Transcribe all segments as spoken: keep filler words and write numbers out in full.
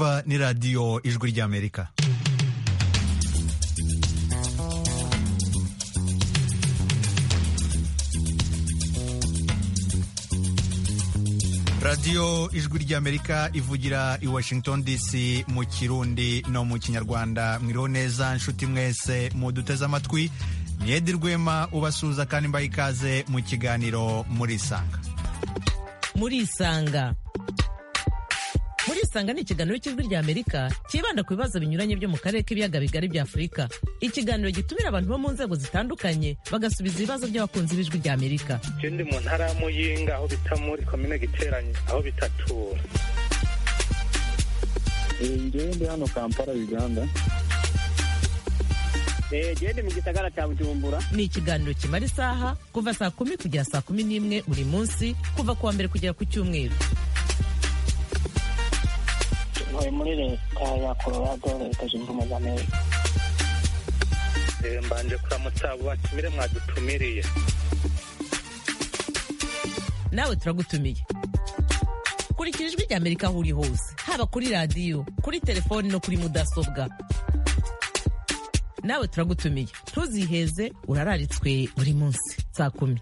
mwumva ni radiyo ijwi ry'Amerika. radiyo ijwi ry'Amerika ivugira i Washington D C mu Kirundi no mu Kinyarwanda. Mwiriho neza nshuti mwese muduteze amatwi. Ni Edi Rwema ubasuhuza kandi mbaha ikaze mu kiganiro Murisanga. Murisanga Murisanga ni ikiganiro cy'ijwi ry'Amerika kibanda ku bibazo binyuranye byo mu karere k'ibiyaga bigari bya Afurika. Ikiganiro gitumira abantu bo mu nzego zitandukanye bagasubiza ibibazo by'abakunzi b'ijwi ry'Amerika. Je ndi mu ntara ya Muyinga aho bita muri komine Giteranye aho bitatura. Ngewe ndi hano Kampala Uganda. Eh je ndi mu gisagara cya Bujumbura. Ni ikiganiro kimara isaha kuva saa kumi kugera saa kumi n'imwe buri munsi kuva kuwa mbere kugera ku Cyumweru. Ntuye muri leta ya Colorado, leta zunze ubumwe za Amerika. Eh mbanje kuramutsa abo batumire mwadutumiriye. Nawe turagutumiye. Kurikira ijwi ry'Amerika aho uri hose, haba kuri radiyo, kuri telefoni no kuri mudasobwa. Nawe turagutumiye. Ntuziheze, urararitswe buri munsi saa kumi.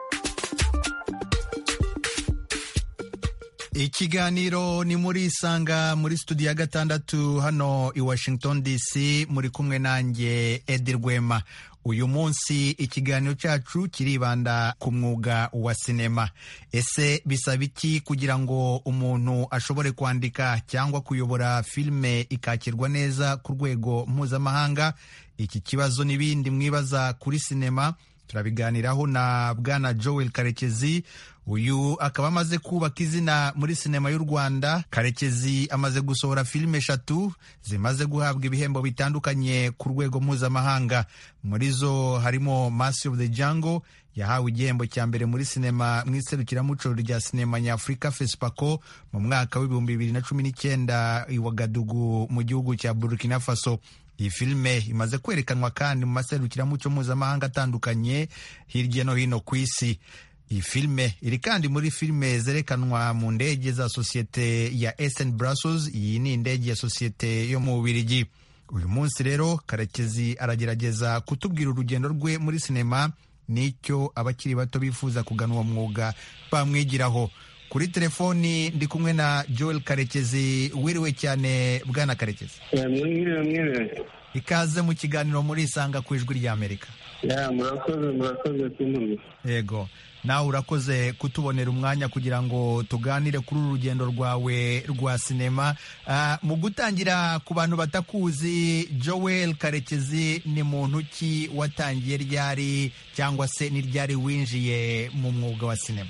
Ikiganiro ni Murisanga muri studio ya gatandatu hano i Washington D C, muri kumwe nanjye Edi Rwema. Uyu munsi ikiganiro cyacu kiribanda ku mwuga wa sinema. Ese bisaba iki kugira ngo umuntu ashobore kwandika cyangwa kuyobora filime ikakirwa neza ku rwego mpuzamahanga? Iki kibazo n'ibindi mwibaza kuri sinema turabiganiraho na Bwana Joel Karekezi. Uyu akaba amaze kubaka izina muri sinema y'u Rwanda. Karekezi amaze gusohora filime eshatu zimaze guhabwa ibihembo bitandukanye ku rwego mpuzamahanga. Muri zo harimo Master of the Jungle yahawe igihembo cya mbere muri sinema mu iserukiramuco rya sinema nyafurika FESPACO mu mwaka w'ibihumbi bibiri na cumi n'icyenda i Wagadugu mu gihugu cya Burkina Faso. Iyi filime imaze kwerekanwa kandi mu maserukiramuco mpuzamahanga atandukanye hirya no hino ku isi. Iyi filime iri kandi muri filime zerekanwa mu ndege za sosiyete ya S N Brussels. Iyi ni indege ya sosiyete yo mu Bubiligi. Uyu munsi rero Karekezi aragerageza kutubwira urugendo rwe muri sinema n'icyo abakiri bato bifuza kugana uwo mwuga bamwigiraho. Kuri telefoni ndi kumwe na Joel Karekezi. Wiriwe cyane Bwana Karekezi. Mwiriwe mwiriwe. Ikaze mu kiganiro Murisanga ku ijwi ry'Amerika. Ya murakoze murakoze kuntumira. Yego. Nawe urakoze kutubonera umwanya kugira ngo tuganire kuri uru rugendo rwawe rwa sinema. Uh, mu gutangira ku bantu batakuzi, Joel Karekezi ni muntu ki, watangiye ryari cyangwa se ni ryari winjiye mu mwuga wa sinema?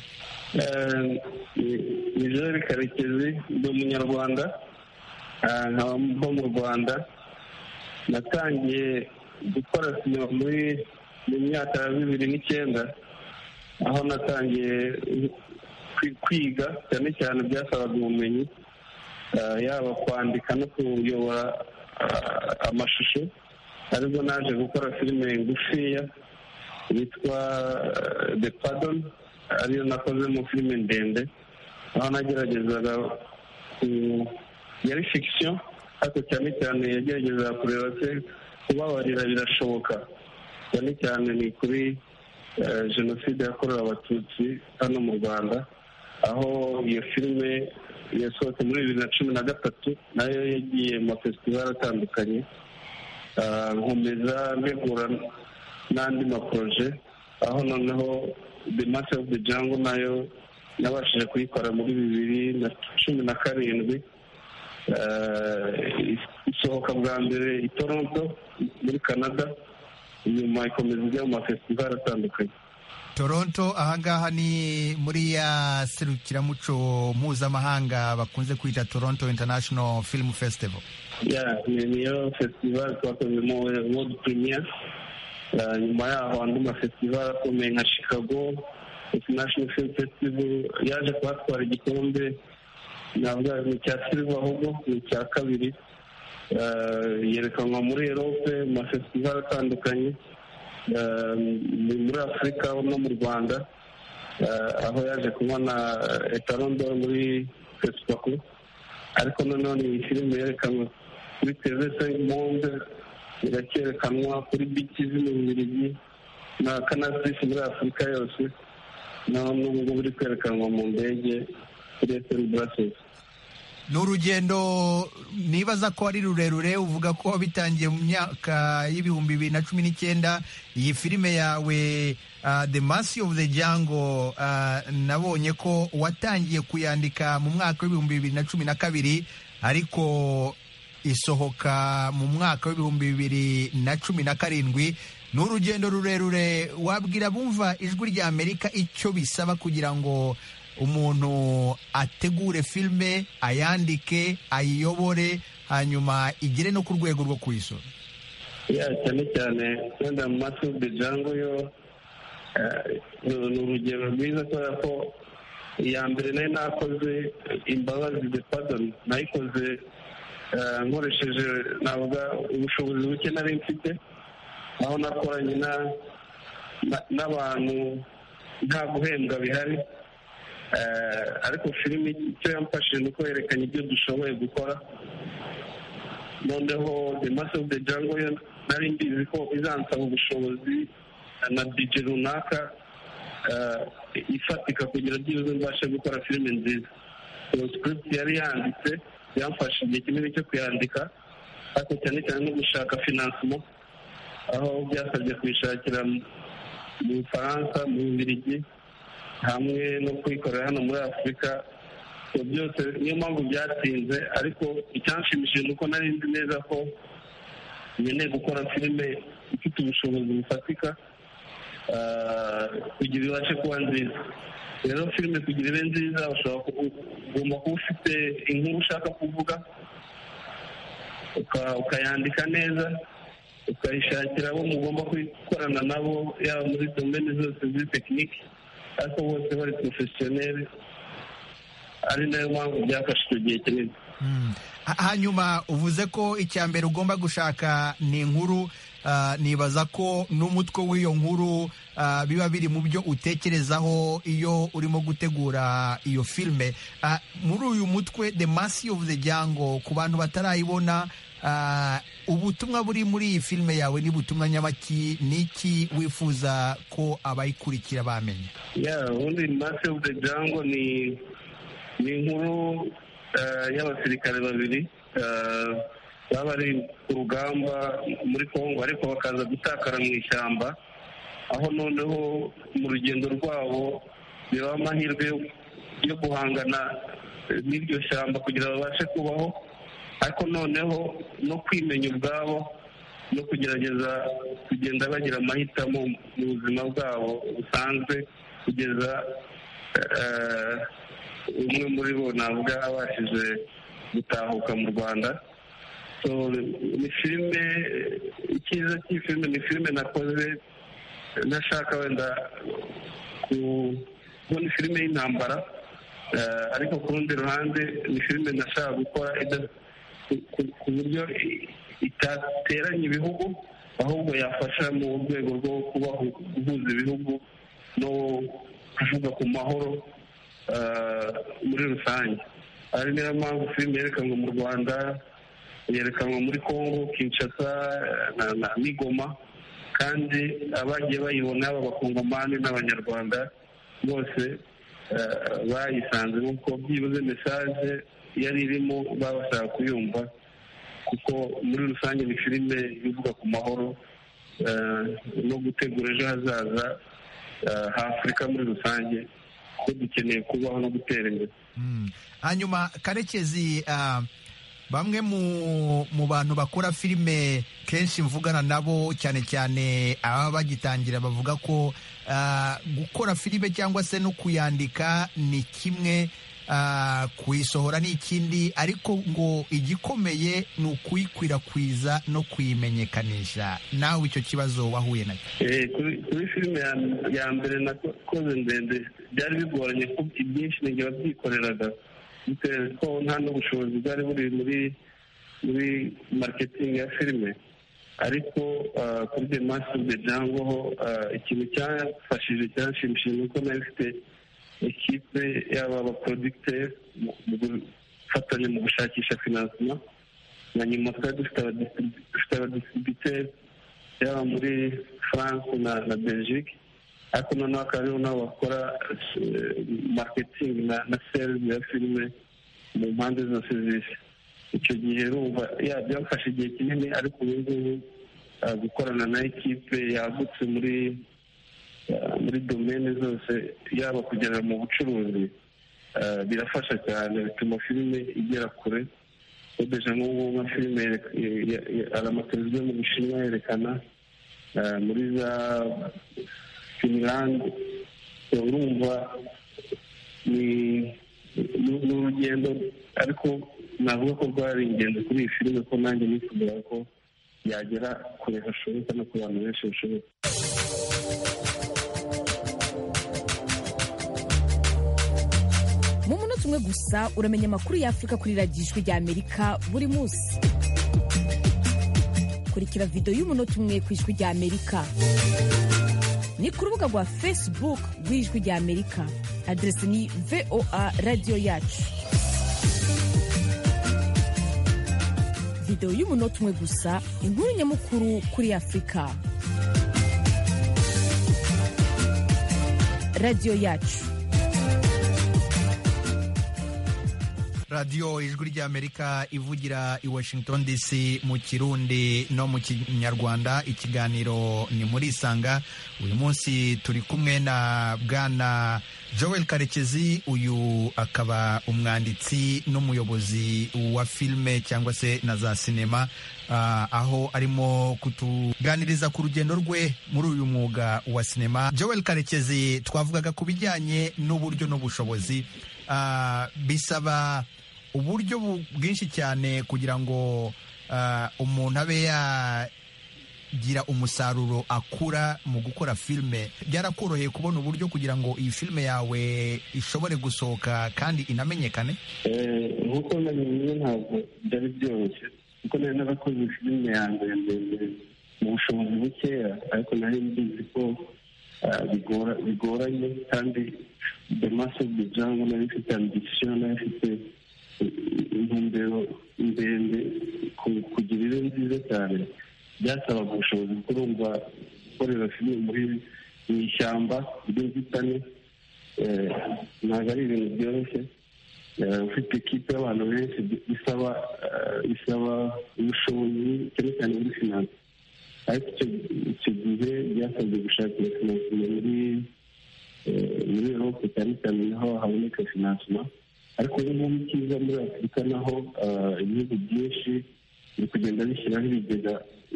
Ni Joel Karekezi, ndi umunyarwanda, nkaba mba mu Rwanda. Natangiye gukora sinema muri mu myaka ya bibiri n'icyenda, aho natangiye kwiga cyane cyane byasabaga ubumenyi, yaba kwandika no kuyobora amashusho. Aribwo naje gukora filime ngufiya yitwa The Pardon, ariyo nakoze mu filime ndende, aho nageragezaga yari fiction ariko cyane cyane yagerageza kureba se kubabarira birashoboka. Cyane cyane ni kuri jenoside yakorewe Abatutsi hano mu Rwanda, aho iyo filime yasohotse muri bibiri na cumi na gatatu, nayo yagiye mu mafestivali atandukanye. Nkomeza mbegura n'andi maproje, aho noneho The Master of the Jungle nayo nabashije kuyikora muri bibiri na cumi na karindwi. Isohoka bwa mbere i Toronto muri Canada, nyuma ikomeza ijya mu mafestivali atandukanye. Toronto ahangaha ni muri ya serukiramuco mpuzamahanga bakunze kwita Toronto International Film Festival. Ya, niyo festival twakozemo world premiere. Nyuma yaho andi mafestivali akomeye nka Chicago International Film Festival yaje kuhatwara igikombe, navuga ni cya silver, ahubwo ni cya kabiri. Yerekanwa muri Europe mu mafestivali atandukanye, muri Afurika no mu Rwanda, aho yaje kubona etalon d'or muri FESPACO. ariko nanone iyi filime yerekanwe kuri teve cinq monde, irakerekanwa kuri btv mu Bubiligi na Canal plus muri Afurika yose, n'ubu ngubu biri kwerekanwa mu ndege kuri F M Brussels. ni urugendo nibaza ko ari rurerure, uvuga ko bitangiye mu myaka y'ibihumbi bibiri na cumi n'icyenda. Iyi filime yawe uh, The Mercy of the Jungle uh, nabonye ko watangiye kuyandika mu mwaka w'ibihumbi bibiri na cumi na kabiri ariko isohoka mu mwaka w'ibihumbi bibiri na cumi na karindwi. Ni urugendo rurerure, wabwira bumva ijwi rya Amerika icyo bisaba kugira ngo umuntu ategure filime, ayandike, ayiyobore, hanyuma igere no ku rwego rwo kuyisora? Ya cyane cyane wenda mu Mercy of the Jungle yo ni urugero rwiza kubera ko iya mbere nayo nakoze Imbabazi the Pardon, nayikoze nkoresheje navuga ubushobozi buke nari mfite, aho nakoranye n'abantu nta guhembwa bihari, ariko filime icyo yamfashije ni uko yerekanye ibyo dushoboye gukora. Noneho The Mercy of the Jungle yo nari mbizi ko izansaba ubushobozi na budget runaka ifatika kugira byibuze mbashe gukora filime nziza. So script yari yanditse yamfashe igihe kinini cyo kuyandika, ariko cyane cyane no gushaka financement, aho byasabye kuyishakira mu Bufaransa, mu Bubiligi, hamwe no kuyikorera hano muri Afurika. So byose niyo mpamvu byatinze, ariko icyanshimishije ni uko nari nzi neza ko nkeneye gukora filime ifite ubushobozi bufatika kugira ibashe kuba nziza. Rero filime kugira ibe nziza ugomba kuba ufite inkuru ushaka kuvuga, ukayandika neza, ukayishakira abo mugomba gukorana nabo, yaba muri domene zose ziri tekinike, ariko bose bari porofesiyoneri. Ari nayo mpamvu byafashe icyo gihe kinini. Hanyuma uvuze ko icya mbere ugomba gushaka ni inkuru. Nibaza ko n'umutwe w'iyo nkuru biba biri mu byo utekerezaho iyo urimo gutegura iyo filime. Muri uyu mutwe The Mercy of the Jungle, ku bantu batarayibona, ubutumwa buri muri iyi filime yawe ni butumwa nyabaki? Niki wifuza ko abayikurikira bamenya? Yeah, ubundi Mercy of the Jungle ni ni inkuru y'abasirikare babiri baba bari ku rugamba muri Kongo, ariko bakaza gutakara mu ishyamba, aho noneho mu rugendo rwabo biba amahirwe yo guhangana n'iryo shyamba kugira babashe kubaho, ariko noneho no kwimenya ubwabo no kugerageza kugenda bagira amahitamo mu buzima bwabo busanzwe, kugeza umwe muri bo navuga abashije gutahuka mu Rwanda. So ni filime, icyiza cy'iyi filime ni filime nakoze nashaka wenda kubona filime y'intambara, ariko ku rundi ruhande ni filime nashaka gukora ku buryo itateranya ibihugu, ahubwo yafasha mu rwego rwo kubaho, guhuza ibihugu no kuvuga ku mahoro muri rusange. Ari niyo mpamvu filime yerekanwa mu Rwanda, yerekanwa muri Kongo, Kinshasa na Migoma, kandi abagiye bayibona b'abakongomani n'abanyarwanda bose bayisanze nk'uko byibuze mesaje yari irimo babashaka kuyumva, kuko muri rusange ni filime ivuga ku mahoro no gutegura ejo hazaza h'Afurika muri rusange, ko dukeneye kubaho no gutera imbere. Hanyuma Karekezi, bamwe mu bantu bakora filime kenshi mvugana nabo, cyane cyane ababa bagitangira, bavuga ko gukora filime cyangwa se no kuyandika ni kimwe, kuyisohora ni ikindi, ariko ngo igikomeye ni ukuyikwirakwiza no kuyimenyekanisha. Nawe icyo kibazo wahuye nacyo? Kuri filime ya mbere nakoze ndende byari bigoranye, ko ibyinshi n'igihe wabyikoreraga bitewe ko nta n'ubushobozi bwari buri muri muri marketing ya filime, ariko kuri The Mercy of the Jungle ho ikintu cyafashije cyanshimishije ni uko nari mfite ekipe y'aba baproducteur mu gufatanya mu gushakisha finansima, na nyuma twari dufite abadistributeri yaba muri France na na Belgique, ariko noneho akaba ariho nabo bakora marketing na na sales ya filime mu mpande zose z'isi. Icyo gihe urumva byafashe igihe kinini, ariko ubu ngubu gukorana na ekipe yagutse muri muri domene zose, yaba kugera mu bucuruzi, birafasha cyane, bituma filime igera kure. Udeje nk'ubu nka filime ari amateleviziyo mu Bushinwa yerekana muri za Finland, urumva ni urugendo, ariko navuga ko rwari ingendo kuri iyi filime, ko nanjye nifuza ko yagera kure hashoboka no ku bantu benshi bashoboka. mu munota umwe gusa uramenya amakuru y'Afurika kuri radiyo ijwi ry'Amerika buri munsi. kurikira video y'umunota umwe ku ijwi ry'Amerika ni ku rubuga rwa Facebook rw'ijwi ry'Amerika, adresi ni V O A radio yacu. Video y'umunota umwe gusa, inkuru nyamukuru kuri Afurika. Radio yacu. radiyo ijwi ry'Amerika ivugira i Washington D C mu Kirundi no mu Kinyarwanda. Ikiganiro ni muri Isanga. Uyu munsi turi kumwe na bwana Joel Karekezi, uyu akaba umwanditsi n'umuyobozi wa filime cyangwa se na za sinema, uh, aho arimo kutuganiriza ku rugendo rwe muri uyu mwuga wa sinema. Joel Karekezi, twavugaga ku bijyanye n'uburyo n'ubushobozi. Uh, bisaba uburyo bwinshi cyane kugira ngo uh, umuntu abe yagira umusaruro akura mu gukora filime. Byarakoroheye kubona uburyo kugira ngo iyi filime yawe ishobore gusohoka kandi inamenyekane? Nk'uko namenye ntabwo byari byoroshye, kuko nari narakoze filime yanjye mbere mu bushobozi bukeya, ariko nari mbizi ko bigoranye, kandi the mass of the jungle nari ifite ambition, nari ifite intumbero ndende kugira ibe nziza cyane. Byasabaga ubushobozi, kurumva gukorera filime muri mu ishyamba ry'inzitane ntabwo ari ibintu byoroshye. Ufite ekipe y'abantu benshi, bisaba bisaba ubushobozi cyane cyane muri finance, ariko icyo gihe byasabye gushakira finance muri muri Europe cyane cyane naho haboneka finansima. Ariko ubu ngubu icyiza muri Afurika naho ibihugu byinshi biri kugenda bishyiraho ibigega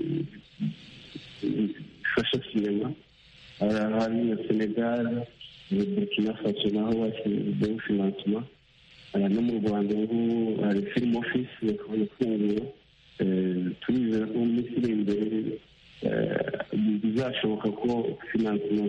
bifasha sinema. Hari na Senegal, Burkina Faso naho bashyizeho finansima. No mu Rwanda ubu hari film office yafunguwe. Turizera ko mu minsi iri imbere bizashoboka ko finansima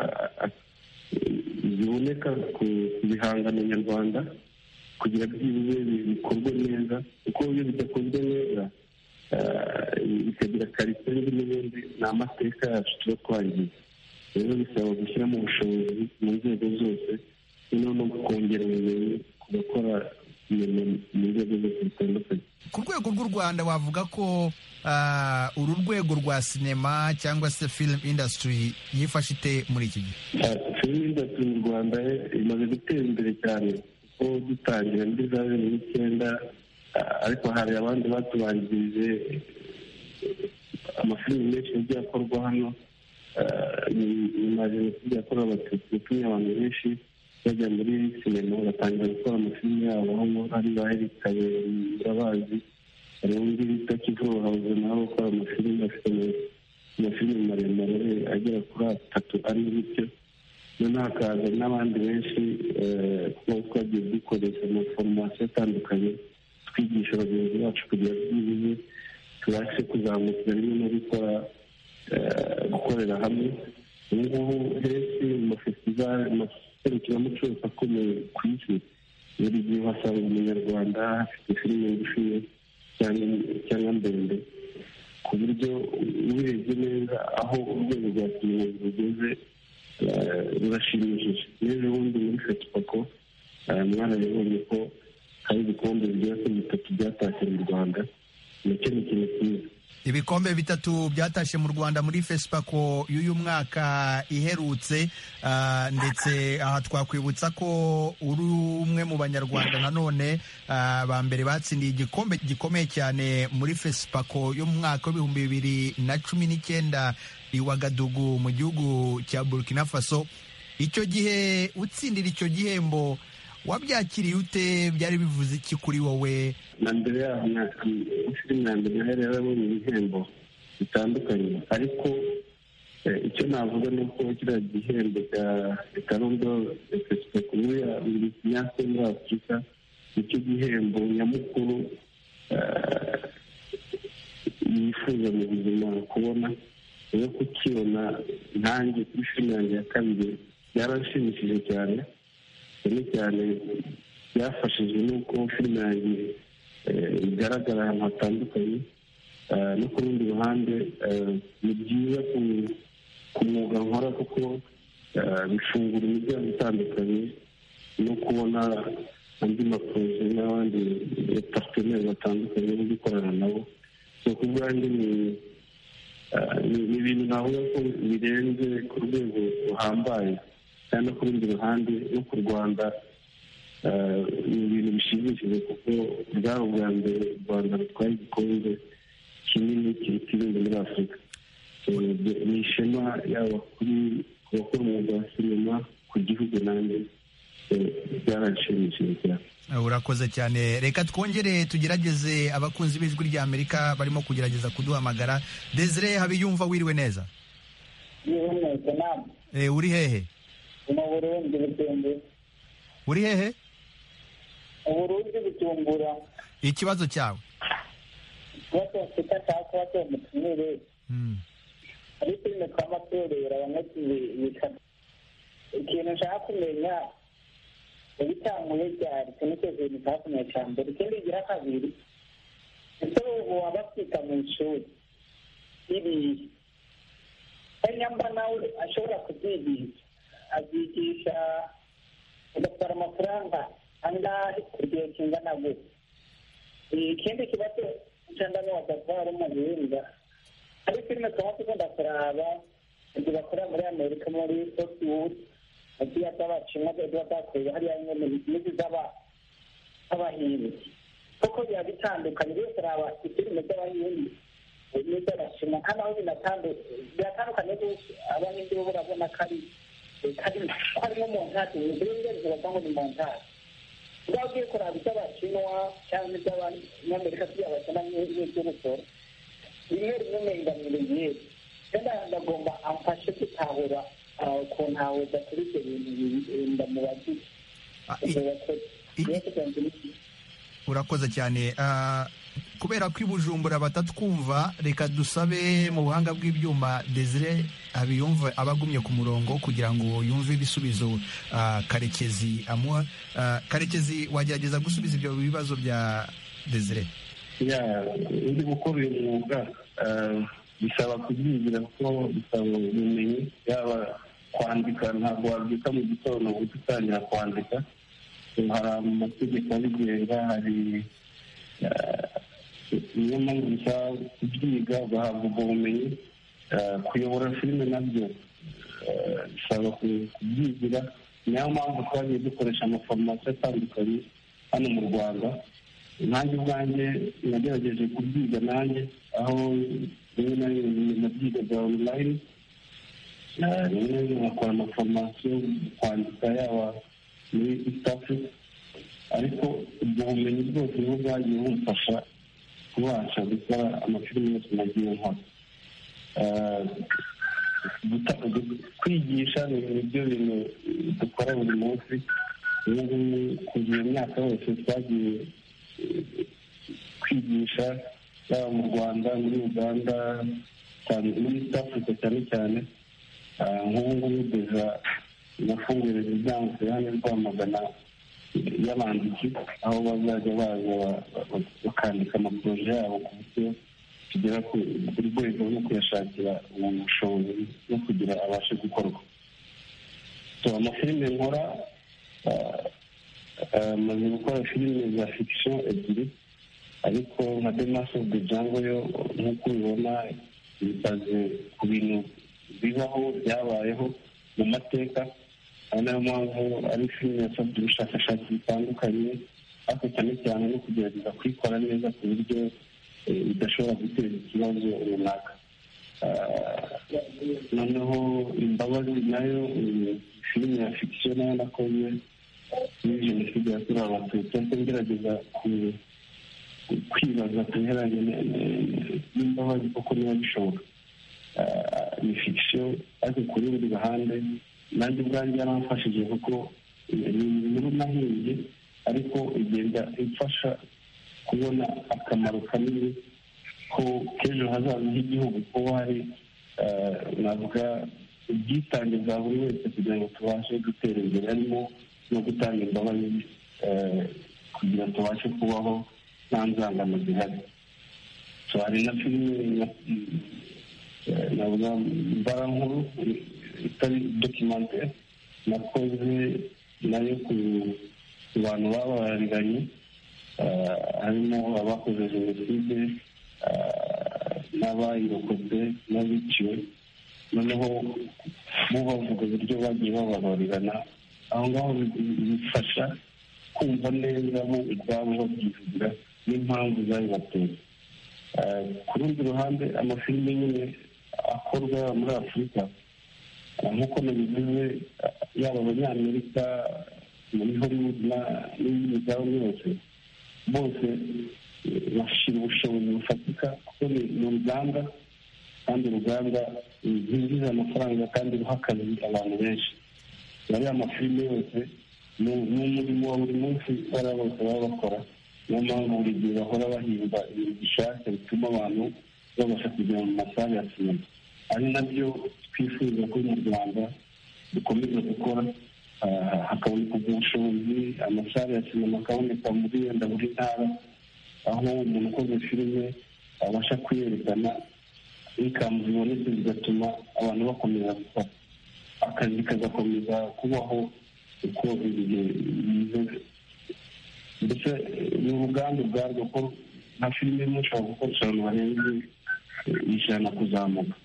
ziboneka ku bihangano nyarwanda, kugira byibuze bikorwe neza, kuko iyo bidakozwe neza bikagira karite n'ibindi, ni amateka yacu tuba twangiza. Rero bisaba gushyiramo ubushobozi mu nzego zose, no kongera ubumenyi ku bakora mu nzego zose zitandukanye. Ku rwego rw'u Rwanda wavuga ko uh, uru rwego rwa sinema cyangwa se film industry yifashe ite muri iki gihe? Film industry mu Rwanda imaze gutera imbere cyane, kuko dutangira muri za bibiri n'icyenda, ariko hari abandi batubanjirije. Amafilimi menshi yagiye akorwa hano nyuma ya jenoside yakorewe Abatutsi, yatumye abantu benshi bajya muri sinema batangira gukora amafilimi yabo, aho hari ba Eric Kabera urabazi, hari undi bita Kivu Hauze nawe ukora amafilimi, afite amafilimi maremare agera kuri atatu ane bityo. Noneho hakaza n'abandi benshi kuba twagiye dukoresha amaforomasiyo atandukanye, twigisha bagenzi bacu kugira byibuze tubashe kuzamukira rimwe no gukora gukorera hamwe. Ubu ngubu henshi mu mafestivali, amaserukiramuco akomeye ku isi, buri gihe uhasanga umunyarwanda afite filime ngufiya cyangwa ndende, ku buryo ubirebye neza aho urwego rwa sinema rugeze rurashimishije. N'ejo bundi muri Fesipako mwarabibonye ko hari ibikombe bigera ibikombe bitatu byatashe mu Rwanda muri FESPACO y'uyu mwaka iherutse, uh, ndetse aha twakwibutsa ko uri umwe mu banyarwanda nanone uh, ba mbere batsindiye igikombe gikomeye cyane muri FESPACO yo mu mwaka w'ibihumbi bibiri na cumi n'icyenda i Wagadugu mu gihugu cya Burkina Faso. Icyo gihe utsindira icyo gihembo wabyakiriye ute? Byari bivuze iki kuri wowe? Na mbere yaho filime ya mbere nayo yarabonye ibihembo bitandukanye, ariko icyo navuga ni uko kiriya gihembo cya Karondo FESPACO ya buri myaka muri Afurika nicyo gihembo nyamukuru yifuza mu buzima kubona. Rero kukibona nanjye kuri filime yanjye ya kabiri byarashimishije cyane cyane cyane byafashije n'uko filime yanjye igaragara ahantu hatandukanye, no ku rundi ruhande ni byiza ku mwuga nkora kuko bifungura imiryango itandukanye no kubona andi maproje n'abandi parteneri batandukanye no gukorana nabo. So ku bwanjye ni ni ibintu navuga ko birenze ku rwego ruhambaye, kandi no ku rundi ruhande no ku Rwanda ni ibintu bishimishije kuko bwari ubwa mbere u Rwanda rutwaye igikombe kinini kiruta ibindi muri Afurika. Ni ishema yaba kuri ku bakora umwuga wa sinema, ku gihugu nanjye byarashimishije cyane. Urakoze cyane. Reka twongere tugerageze abakunzi b'ijwi rya Amerika barimo kugerageza kuduhamagara. Desire Habiyumva, wiriwe neza? Eh, uri hehe? Mu Burundi Bujumbura. Uri hehe? Mu Burundi Bujumbura. Ikibazo cyawe? Ikibazo mfite cyangwa ikibazo mutumire. Mm. Ari filime twamatorera bamwe bika. Ikintu nshaka kumenya ibitanguye byari cyane ibintu byakomeye cyane. Ikindi gira kabiri, ese ubu wabafita mu ishuri ibi nyamba nawe ashobora kubyigisha, azigisha agatwara amafaranga angahe ku gihe kingana gute? Ikindi kibazo cyangwa n'abatwara mu buhinga, ari filime twaba tugomba kuraba ibyo bakora muri Amerika muri Hollywood, agiye abashinwa byo bakoze hariya nyine n'ibyo zaba abahindi, kuko biba bitandukanye. Byose araba filime z'abahindi n'iz'abashinwa, hano aho biratandukanye. Abahindi bo urabona ko ari harimo montage, ibindi bibaza ngo ni montage. Ubwo ugiye kuraba iby'abashinwa cyangwa iby'abanyamerika by'abashinwa n'iby'urusoro, rimwe rimwe menganire yewe kandi ndagomba amfashe gutahura ukuntu hahuza kuri ibyo bintu ndamubagize. Urakoze cyane. Kubera ko i Bujumbura batatwumva, reka dusabe mu buhanga bw'ibyuma Desire Habiyumva abagumye ku murongo kugira ngo yumve ibisubizo Karekezi amuha. Karekezi, wagerageza gusubiza ibyo bibazo bya Desire? Ya, indi gukora uyu mwuga bisaba kubyigira kuko bisaba ubumenyi, yaba kwandika ntabwo wabyuka mu gitondo ngo utangira kwandika. Hari amategeko abigenga, hari niyo mpamvu bisaba kubyiga ugahabwa ubwo bumenyi. Kuyobora filime nabyo bisaba kubyigira, niyo mpamvu twagiye dukoresha amaforomasiyo atandukanye hano mu Rwanda. Nanjye ubwanjye nagerageje kubyiga nanjye, aho rimwe na rimwe nabyigaga online, rimwe na rimwe nkakora amaforomasiyo kwandika yaba muri East Africa, ariko ubwo bumenyi bwose niho bwagiye bumfasha kubasha gukora amafilime yose nagiye nkora. Kwigisha ni byo bintu dukora buri munsi. Ubu ngubu kugira imyaka yose twagiye kwigisha, yaba mu Rwanda, muri Uganda, muri East Africa cyane cyane. Nk'ubu ngubu deja nafunguye imiryango hano i Rwamagana y'abanditsi, aho bazajya baza bakandika amaporoje yabo ku buryo tugera ku rwego rwo kuyashakira ubushobozi no kugira abashe gukorwa. So amafilime nkora, maze gukora filime za fiction ebyiri, ariko nka The Mass of the Jungle yo nk'uko ubibona bitaze ku bintu bibaho byabayeho mu mateka, ari nayo mpamvu ari filime yasabye ubushakashatsi butandukanye, ariko cyane cyane no kugerageza kuyikora neza ku buryo bidashobora guteza ikibazo runaka. Noneho Imbabazi nayo filime ya fiction nayo nakoze muri jenoside yakorewe abatutsi, ariko ngerageza kwibaza ku bihereranye n'imbabazi koko niba bishoboka. Ni fiction ariko ku rundi ruhande nanjye ubwanjye yaramfashije kuko ni inkuru nahimbye ariko igenda imfasha kubona akamaro kanini ko k'ejo hazaza h'igihugu, ko hari navuga ubwitange bwa buri wese kugira ngo tubashe gutera imbere, harimo no gutanga imbabazi kugira ngo tubashe kubaho nta nzangano zihari. So hari na filime navuga mbarankuru itari documentaire nakoze nayo ku bantu babariranye, harimo abakoze jenoside n'abayirokotse n'abiciwe, noneho bo bavuga uburyo bagiye bababarirana. Aho ngaho bifasha kumva neza bo ubwabo babyivugira n'impamvu zabibateye. Ku rundi ruhande amafilime nyine akorwa muri Afurika nk'uko nabivuze, yaba abanyamerika muri Hollywood n'indi migabane yose, bose bashyira ubushobozi bufatika kuko ni uruganda, kandi uruganda rwinjiza amafaranga kandi ruha akazi abantu benshi. Bariya amafilime yose ni umurimo wa buri munsi bariya bose baba bakora, niyo mpamvu buri gihe bahora bahimba ibintu bishyashya bituma abantu babasha kujya mu masare ya sinema. Ari nabyo twifuza ko mu Rwanda dukomeza gukora, hakaboneka ubwo bushobozi, amasare ya sinema akaboneka muri wenda buri ntara, aho umuntu ukoze filime abasha kuyerekana, inkamu zibonetse zigatuma abantu bakomeza gukora, akazi kagakomeza kubaho uko ibihe bize. Ndetse ni uruganda ubwarwo ko nka filime imwe ushobora gukoresha abantu barenze ijana kuzamuka.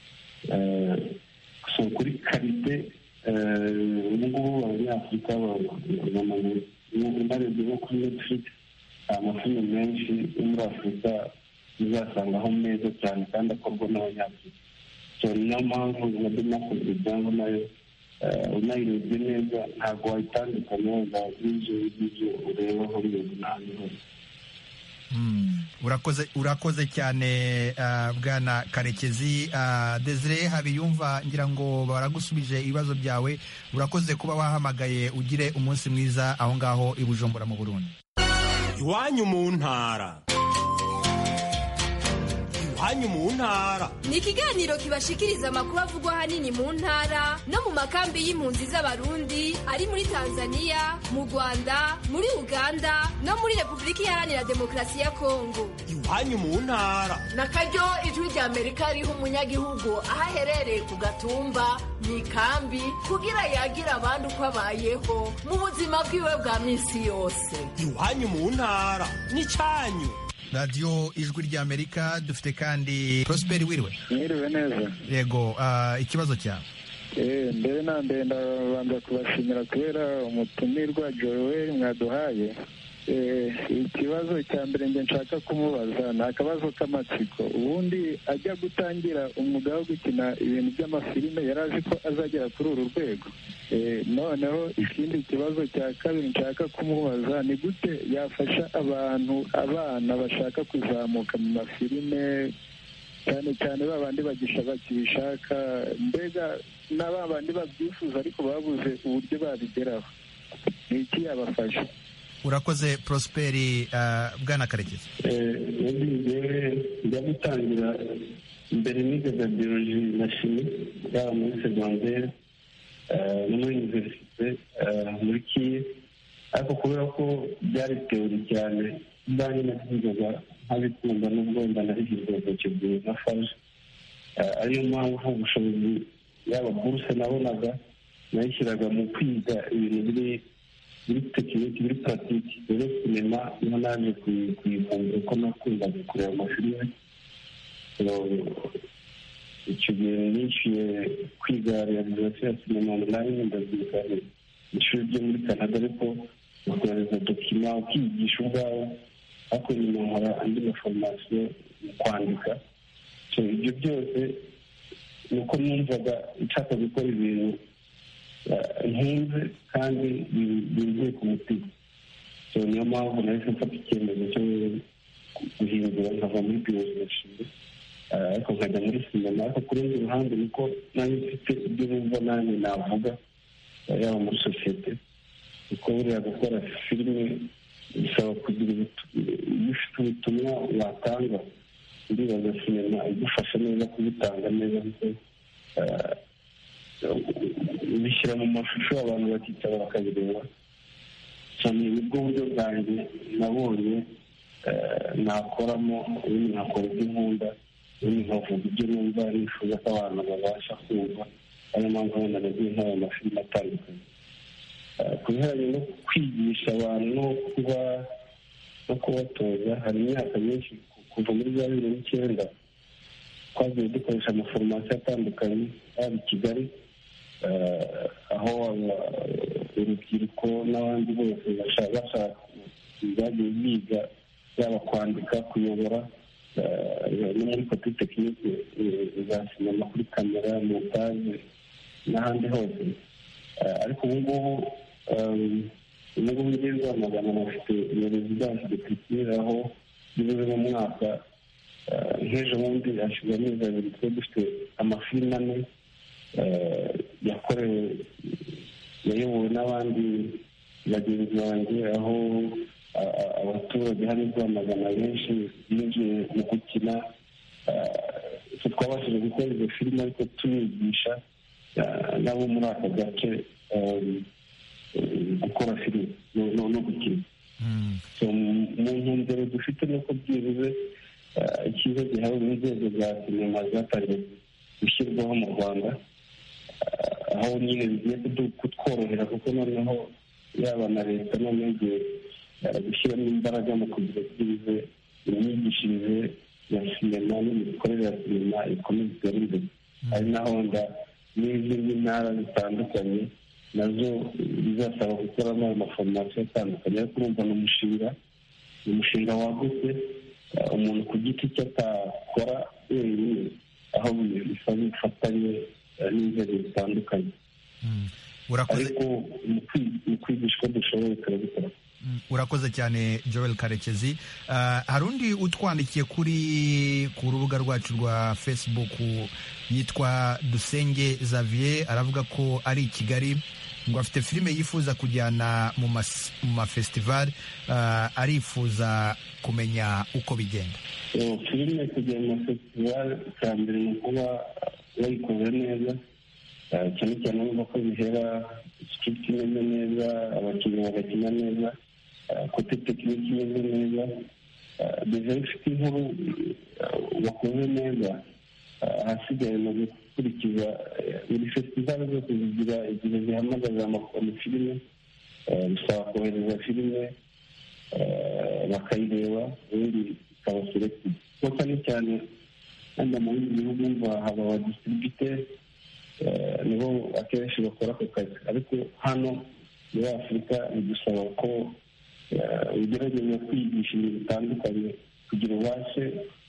So kuri karite ubu ngubu abanyafurika barebye nko kuri Netflix, amafilime menshi yo muri Afurika uzasangaho meza cyane kandi akorwa n'abanyafurika. So niyo mpamvu nka The Mass of the Jungle nayo unayirebye neza ntabwo wayitandukanya wenda n'ibyo ngibyo ureba Hollywood n'ahandi hose. urakoze urakoze cyane Bwana Karekezi. Desire Habiyumva, ngira ngo baragusubije ibibazo byawe. Urakoze kuba wahamagaye, ugire umunsi mwiza aho ngaho i Bujumbura mu Burundi. Iwanyu mu ntara. Iwanyu mu ntara ni ikiganiro kibashikiriza amakuru avugwa ahanini mu ntara no mu makambi y'impunzi z'Abarundi ari muri Tanzania, mu Rwanda, muri Uganda no muri Repubulika Iharanira Demokarasi ya Kongo. Iwanyu mu ntara nakaryo ijwi rya Amerika riha umunyagihugu aho aherereye ku gatumba mu ikambi kugira yagira abandi uko abayeho mu buzima bwiwe bwa minsi yose. Iwanyu mu ntara ni cyanyu. Radio Ijwi rya Amerika. Dufite kandi Prosper. Wiriwe? Mwiriwe neza. Yego, uh, ikibazo cyawe? Eh, mbere na mbere ndabanza kubashimira kubera umutumirwa Joel mwaduhaye. Eh, ikibazo cya mbere nge nshaka kumubaza ni akabazo k'amatsiko. Ubundi ajya gutangira umwuga wo gukina ibintu by'amafilime yari azi ko azagera kuri uru rwego. Eh, noneho ikindi kibazo cya kabiri nshaka kumubaza ni gute yafasha abantu abana bashaka kuzamuka mu mafilime, cyane cyane babandi bagisha bakibishaka, mbega na babandi babyifuza ariko babuze uburyo babigeraho, ni iki yabafasha? Urakoze Prosper. uh, Bwana Karekezi. eh njya gutangira mbere nigaga biology na chimie yaba muri secondaire no muri universite muri Kiye, ariko kubera ko byari teori cyane ndanye nakigaga nkabikunda n'ubwo ndanarigirwa cyane na faje, ariyo mpamvu ubushobozi yaba buruse nabonaga nayishyiraga mu kwiga ibintu biri biri tekiniki biri puratike. rero sinema niho naje kuyivumbura ko nakundaga kureba amafilime. icyo gihe nishyuye kwiga realizasiyo ya sinema onurayini, ndabyibuka ishuri ryo muri canada, ariko bakohereza dokima ukiyigisha ubwawe, ariko nyuma nkora andi maforomasiyo mu kwandika. ibyo byose ni uko numvaga nshaka gukora ibintu nkunze kandi bivuye ku mutima. niyo mpamvu nahise mfata icyemezo cyo guhindura nkava muri biyoloji ariko nkajya muri sinema. ariko ku rundi ruhande niko nanjye mfite ibyo numva nanjye navuga yaba muri sosiyete, kuko buriya gukora filime bisaba kugira iyo ufite ubutumwa watanga, ndibaza sinema igufasha neza kubitanga neza, kuko bishyira mu mashusho abantu bakicara bakabireba. ni ubwo buryo bwanjye nabonye nakoramo, ubundi nkakora ibyo nkunda, ubundi nkavuga ibyo numva nifuza ko abantu babasha kumva. ariyo mpamvu abana bagiye nk'aya mafilime atandukanye. ku bijyanye no kwigisha abantu no kuba no kubatoza, hari imyaka myinshi kuva muri za bibiri n'icyenda twagiye dukoresha amaforomasiyo atandukanye haba i Kigali, aho urubyiruko n'abandi bose bashaka bagiye biga yaba kwandika, kuyobora, no muri kote tekinike za sinema, kuri kamera, montage n'ahandi hose. ariko ubu ngubu ubu ngubu ngiye rwamagana bafite rezidansi de culture, aho bivuze mu mwaka nk'ejo bundi hashize amezi abiri twe dufite amafilime ane yakorewe yayobowe n'abandi bagenzi banjye, aho abaturage hano i Rwamagana benshi binjiye mu gukina. twabashije gukora izo filime ariko tunigisha nabo muri aka gace gukora filime no gukina. mu ntumbero dufite nuko byibuze icyiza gihawe n'inzego za sinema zatangiye gushyirwaho mu Rwanda, aho nyine bigiye kutworohera, kuko noneho yaba na leta noneho igiye gushyiramo imbaraga mu kugira byibuze imyigishirize ya sinema n'imikorere ya sinema ikomeza itere imbere. hari na honda n'izindi ntara zitandukanye nazo bizasaba gukoramo ayo maforomasiyo atandukanye, ariko urumva ni umushinga ni umushinga wagutse umuntu ku giti cye atakora wenyine, aho bisaba ubufatanye n'inzego zitandukanye. ariko mu kwigisha uko dushoboye turabikora. urakoze cyane Joel Karekezi. hari undi utwandikiye kuri ku rubuga rwacu rwa Facebook yitwa Dusenge Xavier, aravuga ko ari i Kigali, ngo afite filime yifuza kujyana mu mafestivali, arifuza kumenya uko bigenda. filime kujya mu mafestivali, cya mbere ni ukuba wayikoze neza, cyane cyane urumva ko bihera script imeze neza, abakinnyi bagakina neza, kote tekiniki imeze neza, deja ifite inkuru bakoze neza. ahasigaye mu gukurikiza buri fesitivali zose zigira igihe zihamagaza amafilime, bisaba kohereza filime bakayireba, ubundi ikaba selected. kuko cyane cyane wenda mu bindi bihugu haba abadistributeri, nibo akenshi bakora ako kazi, ariko hano muri Afurika bidusaba ko ugerageza kwigisha ibintu bitandukanye kugira ubashe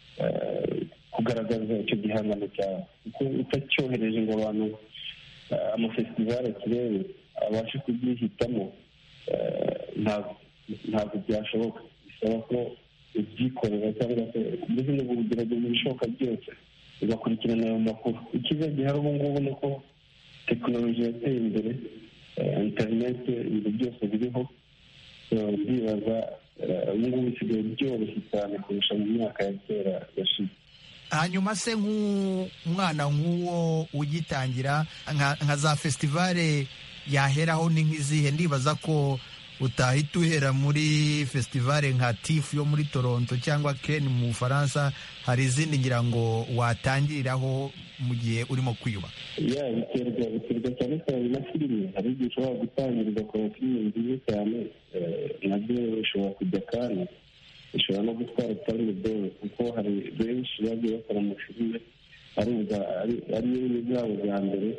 kugaragaza icyo gihangano cyawe, kuko utacyohereje ngo abantu amafestivali akirebe abashe kubyihitamo, ntabwo byashoboka. bisaba ko ubyikorera cyangwa se mbese no kugerageza ibishoboka byose ugakurikirana ayo makuru. icyiza gihari ubu ngubu ni uko tekinoloji yateye imbere, interineti, ibintu byose biriho. ndibaza ubu ngubu bisigaye byoroshye cyane kurusha mu myaka ya kera yashize. hanyuma se nk'umwana nk'uwo ugitangira nka za festivale yaheraho ni nk'izihe? ndibaza ko utahita uhera muri festivale nka tifu yo muri Toronto cyangwa Ken mu Bufaransa, hari izindi ngira ngo watangiriraho mu gihe urimo kwiyuba? ya biterwa biterwa cyane cyane na filime. hari igihe ushobora gutangiriza ku filime nziza cyane, nabyo bishobora kujya kandi bishobora no gutwara palme d'or, kuko hari benshi bagiye bakora mu filime ari ibintu byabo bya mbere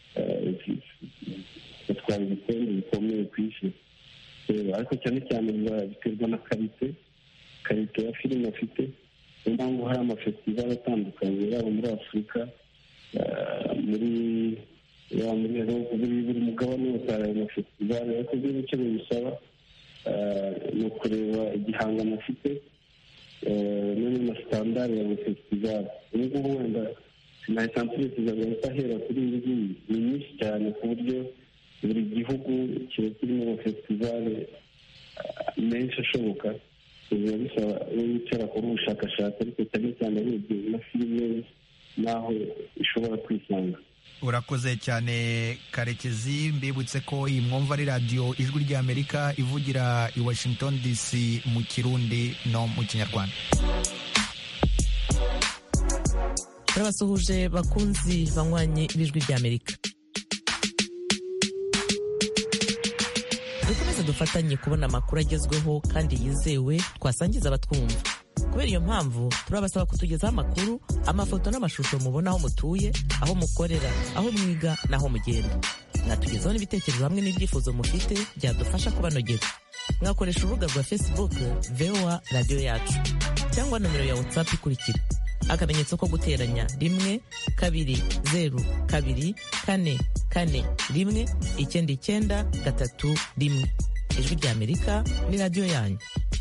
batwara ibikombe bikomeye ku isi. ariko cyane cyane biterwa na karite karite ya filime afite. niyo mpamvu hari amafestivali atandukanye yaba muri Afurika, muri yaba muri Europe, buri mugabane wose hari amafestivali. ariko byo icyo bisaba ni ukureba igihangano afite na sitandari ya fesitivali. ubu ngubu wenda sinahita mpurikiza gahita ahera kuri iyi ngiyi, ni nyinshi cyane ku buryo buri gihugu kiba kirimo amafestivali menshi ashoboka. biba bisaba wicara kuri ubushakashatsi, ariko cyane cyane arebye na filime n'aho ishobora kwisanga. urakoze cyane Karekezi. mbibutse ko iyi mwumva ari radiyo Ijwi ry'Amerika ivugira i Washington D C mu Kirundi no mu Kinyarwanda. turabasuhuje bakunzi banywanyi b'Ijwi ry'Amerika. dukomeze dufatanye kubona amakuru agezweho kandi yizewe twasangiza abatwumva. kubera iyo mpamvu turabasaba kutugezaho amakuru, amafoto n'amashusho mubona aho mutuye, aho mukorera, aho mwiga n'aho mugenda. mwatugezaho n'ibitekerezo hamwe n'ibyifuzo mufite byadufasha kubanogera. mwakoresha urubuga rwa Facebook V O A radiyo yacu, cyangwa nomero ya WhatsApp ikurikira: akamenyetso ko guteranya rimwe kabiri zeru kabiri kane kane rimwe icyenda icyenda gatatu rimwe. Ijwi ry'Amerika ni radiyo yanyu.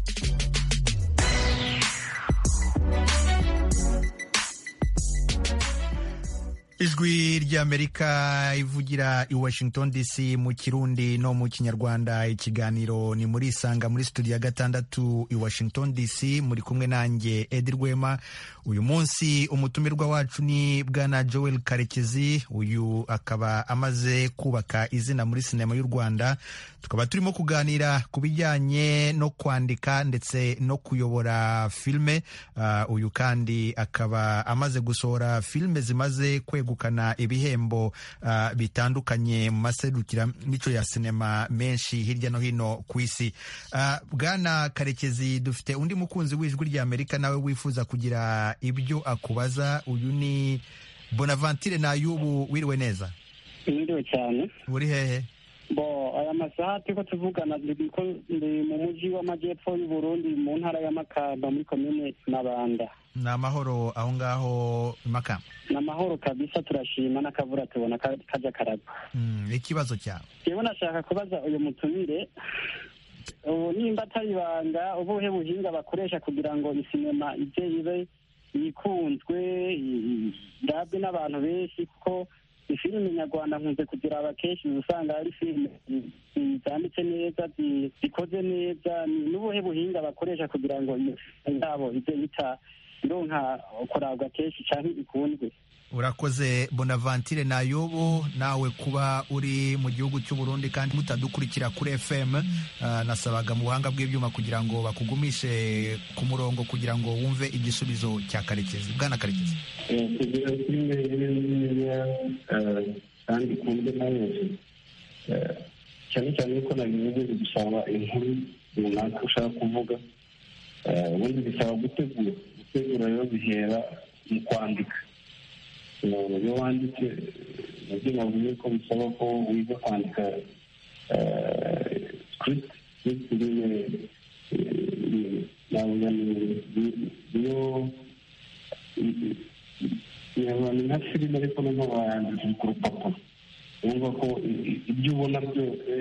Ijwi ry'Amerika ivugira i Washington D C mu Kirundi no mu Kinyarwanda. ikiganiro ni muri Isanga muri studio ya gatandatu i Washington D C, muri kumwe nanjye Edi Rwema. uyu munsi umutumirwa wacu ni Bwana Joel Karekezi. uyu akaba amaze kubaka izina muri sinema y'u Rwanda. tukaba turimo kuganira ku bijyanye no kwandika ndetse no kuyobora filme. Uh, uyu kandi akaba amaze gusohora filme zimaze kwegukana ibihembo uh, bitandukanye mu maserukiramuco ya sinema menshi hirya no hino ku isi. Uh, Bwana Karekezi, dufite undi mukunzi w'Ijwi ry'Amerika nawe wifuza kugira ibyo akubaza. uyu ni Bonaventure Nayubu. wiriwe neza? Wiriwe cyane. uri hehe? bo aya masaha turiko tuvugana ndiko ndi mu mujyi w'amajyepfo y'u Burundi mu ntara ya Makamba muri komine Mabanda. ni amahoro aho ngaho i Makamba? ni amahoro kabisa, turashima n'akavura tubona kaja karagwa. mm, ikibazo cyawe? jewe nashaka kubaza uyu mutumire, ubu nimba atari ibanga, ubuhe buhinga bakoresha kugira ngo isinema ije ibe yikunzwe irabwe n'abantu benshi? kuko ifilime nyarwanda nkunze kugira abakenshi usanga ari filime zanditse neza, zikoze neza. n'ubuhe buhinga bakoresha kugira ngo iyo yabo ije ita ironka kurabwa kenshi cyane ikundwe? urakoze Bonaventure Nayubu, nawe kuba uri mu gihugu cy'u Burundi kandi mutadukurikira kuri F M. uh, nasabaga mu buhanga bw'ibyuma kugira ngo bakugumishe ku murongo kugira ngo wumve igisubizo cya Karekezi. Bwana Karekezi, kugira filime nziza kandi ikundwe na benshi, cyane cyane ko nabivuze gusaba inkuru runaka ushaka kuvuga, ubundi bisaba gutegura gutegura rero bihera mu kwandika. iyo wanditse nabyo navuze ko bisaba ko wiga kwandika script. script niyo ni nka filime ariko noneho wayandika ku rupapuro. wumva ko ibyo ubona byose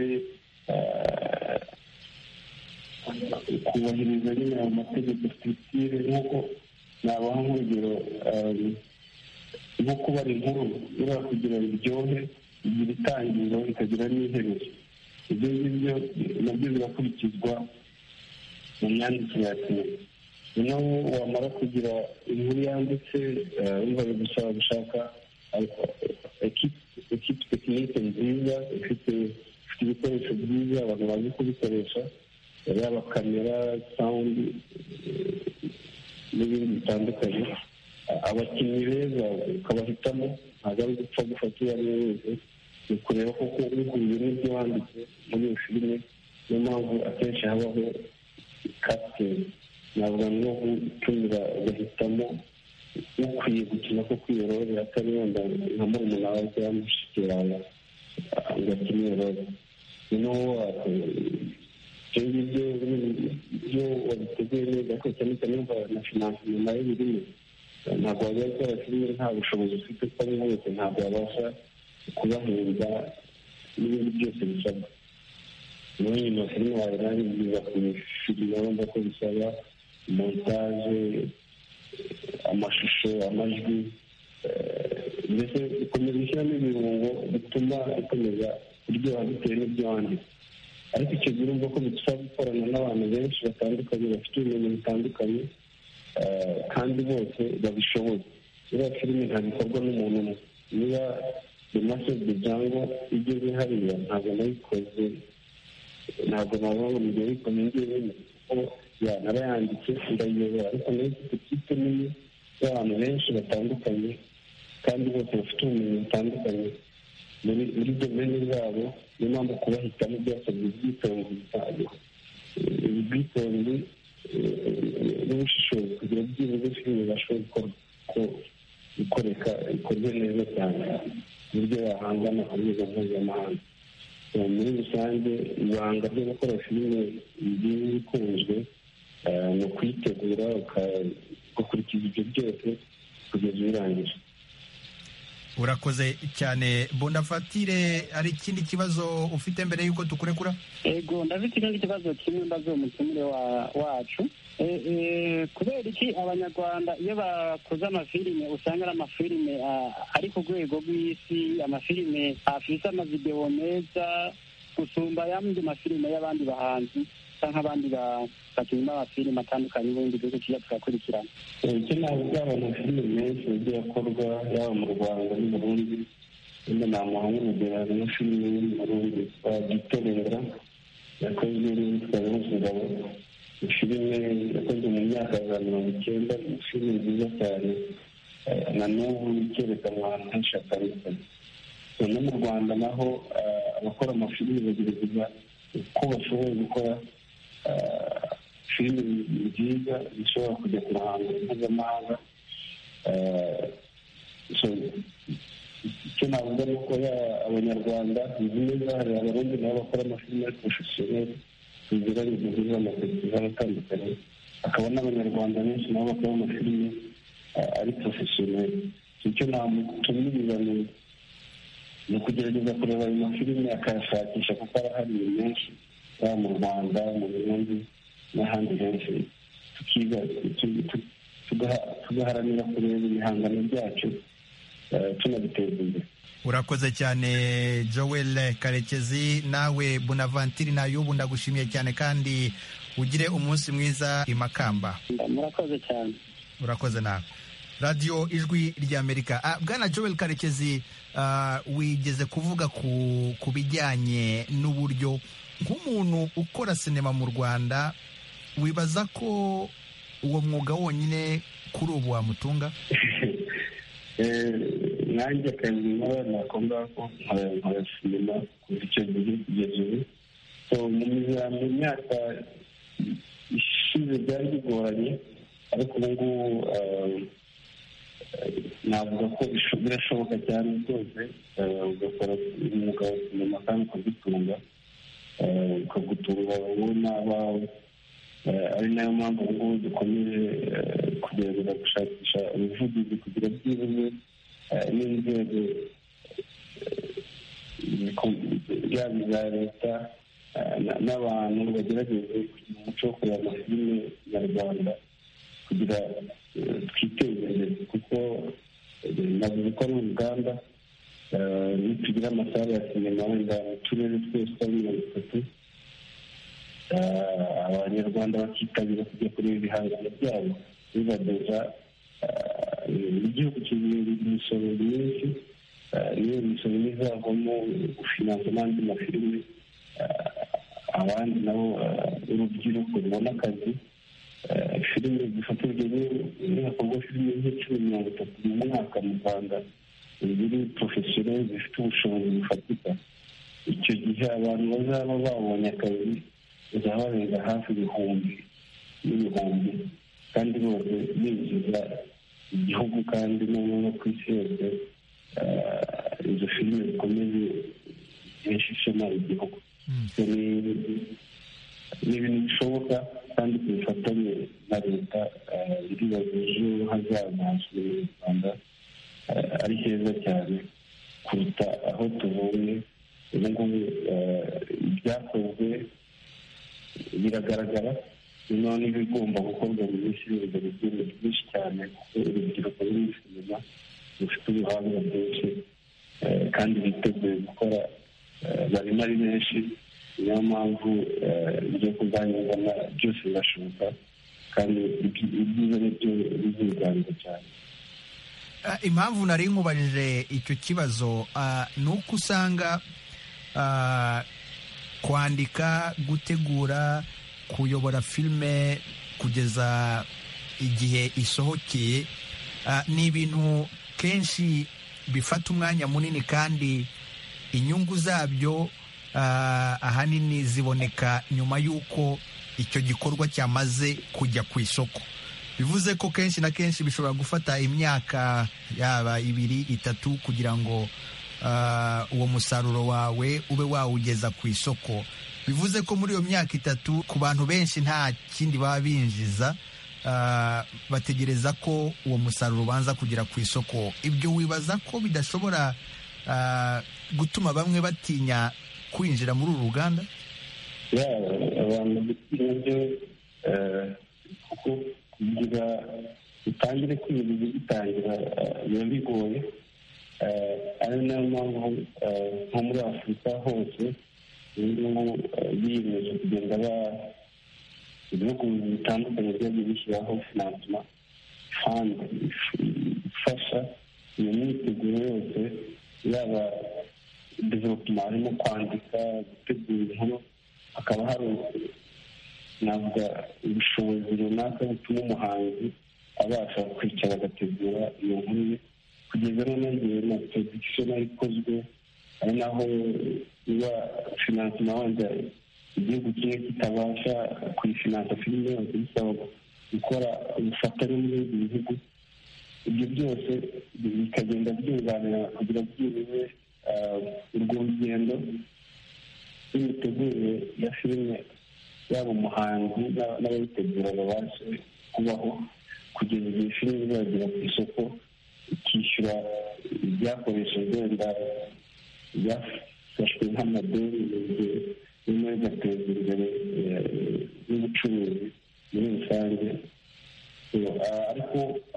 kubahiriza nyine ayo mategeko structure. nk'uko nabaha nk'urugero, nko kubara inkuru iriya kugira ngo iryohe igira itangiriro ikagira n'iherezo. ibyo ngibyo nabyo birakurikizwa mu myandikire ya sinema. noneho wamara kugira inkuru yanditse, wumva bigusaba gushaka ekipe ifite tekinike nziza, ifite ibikoresho byiza abantu bazi kubikoresha, yaba kamera, sawundi n'ibindi bitandukanye. Abakinnyi beza ukabahitamo, ntabwo ari gupfa gufata uwo ari we wese, ni kureba koko uhuye n'ibyo wanditse muri iyo filime. Niyo mpamvu akenshi habaho casting, ntabwo no gutumira ugahitamo ukwiye gukina ko kwiyorohera, atari wenda nka murumuna wawe cyangwa mushiki wawe ugakina iyorohera. noneho ibyo ngibyo iyo wabiteguye neza ko cyane cyane wumva na finanse nyuma y'ibirimo, ntabwo wajya gukora filime nta bushobozi ufite uko ari wese, ntabwo wabasha kubahemba n'ibindi byose bisabwa. niyo nyuma filime wawe nawe biza ku filime urumva ko bisaba montage, amashusho, amajwi, mbese ukomeza ushyiramo ibirungo bituma ukomeza kuryoha bitewe n'ibyo wanditse. ariko icyo gihe urumva ko bidusaba gukorana n'abantu benshi batandukanye bafite ubumenyi butandukanye kandi bose babishoboye. iriya filime ntabwo ikorwa n'umuntu umwe. niba demase de jango igeze hariya ntabwo nayikoze, ntabwo nabona mu gihe yikoze njyenyine kuko narayanditse ndayiyobora, ariko nayo ifite ikipe nini y'abantu benshi batandukanye kandi bose bafite ubumenyi butandukanye muri domene zabo. niyo mpamvu kubahitamo byasabye ubwitonzi cyane, ubwitonzi n'ubushishozi kugira byibuze filime bashobora gukora ko ikoreka ikorwe neza cyane ku buryo yahangana ku rwego mpuzamahanga. muri rusange ibanga ryo gukora filime nziza ikunzwe ni ukuyitegura ugakurikiza ibyo byose kugeza uyirangije. urakoze cyane. Bonaventure, hari ikindi kibazo ufite mbere y'uko tukurekura? ego ndafite ikindi kibazo kimwe mbazo umutumire wacu. kubera iki abanyarwanda iyo bakoze amafilime usanga ari amafilime ari ku rwego rw'isi, amafilime afite amavidewo meza gusumba y'andi mafilime y'abandi bahanzi cyangwa abandi bakinnyi amafilime atandukanye n'ubundi gihugu kijya tugakurikirana? icyo navuga, amafilime menshi yagiye akorwa yaba mu Rwanda n'u Burundi. wenda namuha nk'urugero, hari na filime yo mu Burundi yitwa Gitorera yakozwe n'uwitwa Ngabo. filime yakozwe mu myaka ya mirongo icyenda, filime nziza cyane, na n'ubu ikerekanwa ahantu henshi hatandukanye. no mu Rwanda naho abakora amafilime bagerageza uko bashoboye gukora filime nziza zishobora kujya ku ruhando mpuzamahanga. icyo navuga ni uko abanyarwanda bizi neza, hari abarundi nabo bakora amafilime ari porofesiyoneri, tugira n'imihurire y'amafestivali atandukanye, hakaba n'abanyarwanda benshi nabo bakora amafilime ari porofesiyoneri. icyo namutumiriza ni ukugerageza kureba ayo mafilime akayashakisha kuko arahari menshi, yaba mu Rwanda, mu Burundi n'ahandi henshi, tukiga tugaharanira kureba ibihangano byacu tunabiteza imbere. urakoze cyane Joel Karekezi. nawe Bonaventure Nayubu ndagushimiye cyane kandi ugire umunsi mwiza i Makamba. murakoze cyane. urakoze nawe. radiyo ijwi ry'Amerika. Ah, bwana Joel Karekezi, uh, wigeze kuvuga ku, ku bijyanye n'uburyo nk'umuntu ukora sinema mu Rwanda wibaza ko uwo mwuga wonyine kuri ubu wamutunga? nanjye akazi nkora nako ngako nkora sinema kuva icyo gihe kugeza ubu. so mu myaka ishize byari bigoranye, ariko ubu ngubu navuga ko birashoboka cyane rwose ugakora umwuga wa sinema kandi ukagutunga ukagutunga wowe n'abawe. ari nayo mpamvu ubu ngubu dukomeje kugerageza gushakisha ubuvugizi kugira byibuze n'inzego yaba iza leta n'abantu bagerageze kugira umuco wo kureba amafilime nyarwanda kugira twiteze imbere, kuko navuze ko ari uruganda. nitugira amasaha ya sinema wenda mu turere twose twa mirongo itatu, abanyarwanda bakitabira kujya kureba ibihangano byabo bibageza igihugu kigira imisoro myinshi niyo imisoro izavamo gufinansa n'andi mafilime, abandi nabo urubyiruko rubona akazi. Filime zifata urugero hakorwa filime nk'icumi mirongo itatu mu mwaka mu Rwanda ziri porofesiyoneri zifite ubushobozi bufatika. Icyo gihe abantu bazaba babonye akazi bazaba barenga hafi ibihumbi n'ibihumbi, kandi bose binjiza igihugu kandi no ku isi yose izo filime zikomeze zihesha ishema igihugu. Ni ibintu bishoboka kandi ku bufatanye na leta ndibaza ejo hazaza hasubira mu Rwanda ari heza cyane kuruta aho tubonye. Ubu ngubu ibyakozwe biragaragara, noneho n'ibigomba gukorwa mu minsi y'ibintu byinshi byinshi cyane, kuko urubyiruko ruri muri sinema rufite ubuhanga bwinshi kandi biteguye gukora, barimo ari benshi. Niyo mpamvu ibyo kuganira byose birashoboka kandi ibyiza nibyo biziganza cyane. Impamvu nari nkubajije icyo kibazo ni uko usanga kwandika, gutegura, kuyobora filime kugeza igihe isohokeye ni ibintu kenshi bifata umwanya munini, kandi inyungu zabyo ahanini ziboneka nyuma y'uko icyo gikorwa cyamaze kujya ku isoko. Bivuze ko kenshi na kenshi bishobora gufata imyaka yaba ibiri itatu kugira ngo uwo musaruro wawe ube wawugeza ku isoko. Bivuze ko muri iyo myaka itatu ku bantu benshi nta kindi baba binjiza, bategereza ko uwo musaruro ubanza kugera ku isoko. Ibyo wibaza ko bidashobora gutuma bamwe batinya kwinjira muri uru ruganda? Abantu bitinya byo kuko kugira utangire kwiga bigitangira biba bigoye, ari nayo mpamvu nko muri Afurika hose ubu biyemeje kugenda ibihugu bitandukanye byagiye bishyiraho finansima fandi ifasha iyo myiteguro yose, yaba development harimo kwandika, gutegura inkuru, hakaba hari navuga ubushobozi runaka butuma umuhanzi abasha kwicara agategura iyo nkuru ye kugeza n'igihe na production ikozwe, ari naho iba finansima wenda igihugu kimwe kitabasha kuyifinansa filime yose bisaba gukora ubufatanye n'ibindi bihugu. Ibyo byose bikagenda byunganira kugira byibuze urwo rugendo rw'imitegurire ya filime, yaba umuhanzi n'abayitegura babashe kubaho kugeza igihe filime izagera ku isoko, ikishyura ibyakoreshejwe wenda byafashwe nk'amadeni, nyuma bigateza imbere n'ubucuruzi muri rusange. Ariko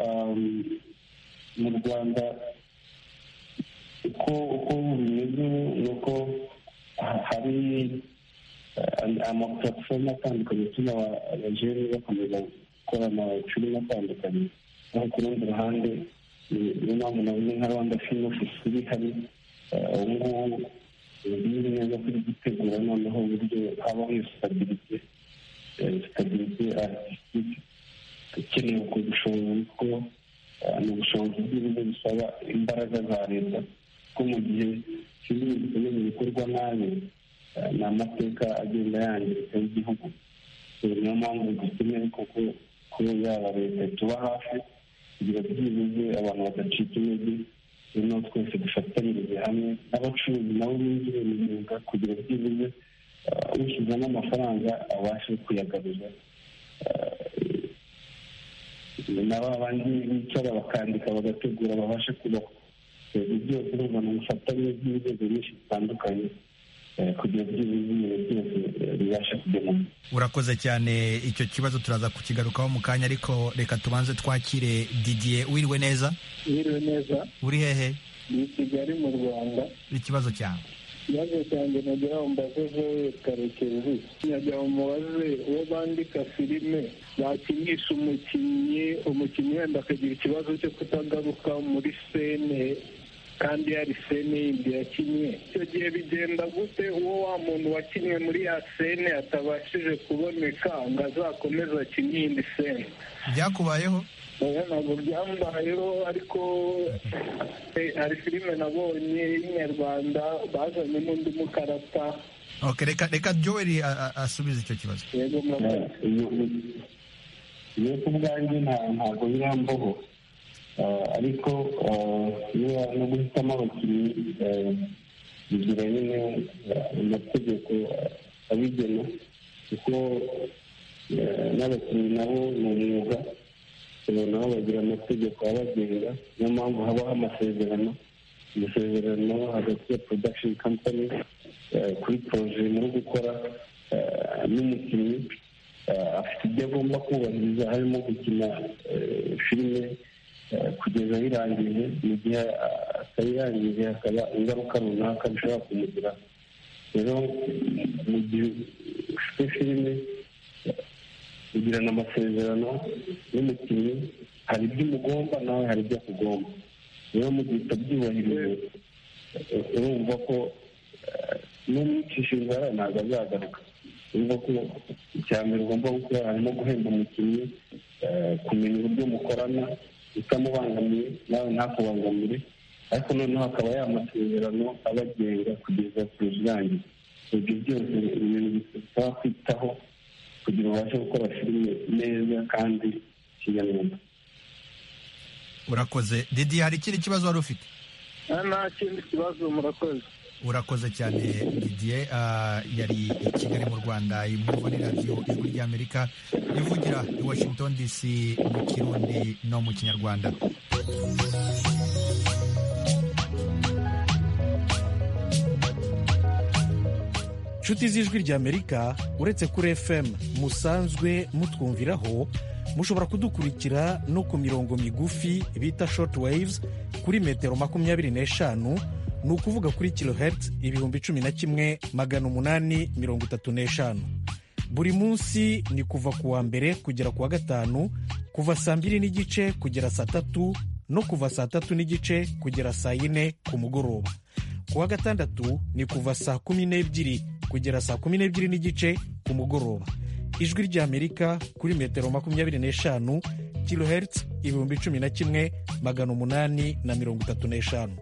mu Rwanda uko uko bimeze ni uko hari amaplatform atandukanye atuma abajene bakomeza gukora amafilime atandukanye. Aho ku rundi ruhande niyo mpamvu navuze nka Rwanda Film Office iri hari ubu ngubu biri neza kuri gutegura noneho uburyo habaho iyo stabilite stabilite artistique ikeneye ubwo bushobozi, kuko ni ubushobozi bw'ibigo bisaba imbaraga za leta, ko mu gihe filime zikomeza gukorwa nabi ni amateka agenda yangirika y'igihugu. Niyo mpamvu dukeneye koko ko yaba leta tuba hafi kugira byibuze abantu badacika intege, noneho twese dufatanyirize hamwe n'abacuruzi nabo binjire mu myuga kugira byibuze ushyizemo amafaranga abashe kuyagaruza, nabo abandi bicara bakandika bagategura babashe kubaho. Ibyo byose urumva ni ubufatanye bw'inzego nyinshi zitandukanye kugira byibuze byose bibashe kugenda. Urakoze cyane, icyo kibazo turaza kukigarukaho mu kanya, ariko reka tubanze twakire Didier. Wiriwe neza? Wiriwe neza. Uri hehe? Ni Kigali mu Rwanda. Ikibazo cyawe? Ikibazo cyanjye nagira ngo mbaze Joel Karekezi, nagira ngo mubaze uwo bandika filime bakinisha umukinnyi umukinnyi wenda akagira ikibazo cyo kutagaruka muri sene kandi hari sene yindi yakinnye, icyo gihe bigenda gute uwo wa muntu wakinnye muri ya sene atabashije kuboneka ngo azakomeze akine iyindi sene? byakubayeho? oya ntabwo byambayeho, ariko hari filime nabonye y'inyarwanda bazanye n'undi mukarata. Okay, reka reka Joel asubiza icyo kibazo. Yego murakoze. Iyo ku bwanjye ntabwo birambaho, ariko niba no guhitamo abakinnyi bigira nyine amategeko abigena, kuko n'abakinnyi nabo ni umwuga, nabo bagira amategeko abagenga, niyo mpamvu habaho amasezerano amasezerano hagati ya production company kuri poroje muri gukora n'umukinnyi afite ibyo agomba kubahiriza, harimo gukina filime kugeza ayirangije. Mu gihe atayirangije hakaba ingaruka runaka bishobora kumugiraho. rero mu gihe ufite filime ugirana amasezerano n'umukinnyi, hari ibyo umugomba nawe hari ibyo akugomba. rero mu gihe utabyubahirije urumva ko n'umwicisha inzara ntabwo azagaruka. urumva ko icya mbere ugomba gukora harimo guhemba umukinnyi, kumenya uburyo mukorana utamubangamiye nawe ntakubangamire, ariko noneho hakaba y'amasezerano abagenga kugeza ku rusange. ibyo byose ibintu bisaba kwitaho kugira ngo ubashe gukora filime neza kandi kinyamwuga. urakoze. Didi, hari ikindi kibazo wari ufite? nta kindi kibazo. murakoze. urakoze cyane Didier. yari i Kigali mu Rwanda, imvugo ni radiyo ijwi ry'Amerika ivugira i Washington D C mu Kirundi no mu Kinyarwanda. inshuti z'ijwi ry'Amerika, uretse kuri F M musanzwe mutwumviraho, mushobora kudukurikira no ku mirongo migufi bita short waves kuri metero makumyabiri n'eshanu, ni ukuvuga kuri kilohertz ibihumbi cumi na kimwe magana umunani mirongo itatu n'eshanu. Buri munsi ni kuva ku wa mbere kugera ku wa gatanu, kuva saa mbiri n'igice kugera saa tatu no kuva saa tatu n'igice kugera saa yine ku mugoroba. Ku wa gatandatu ni kuva saa kumi n'ebyiri kugera saa kumi n'ebyiri n'igice ku mugoroba. Ijwi ry'Amerika kuri metero makumyabiri n'eshanu, kilohertz ibihumbi cumi na kimwe magana umunani na mirongo itatu n'eshanu.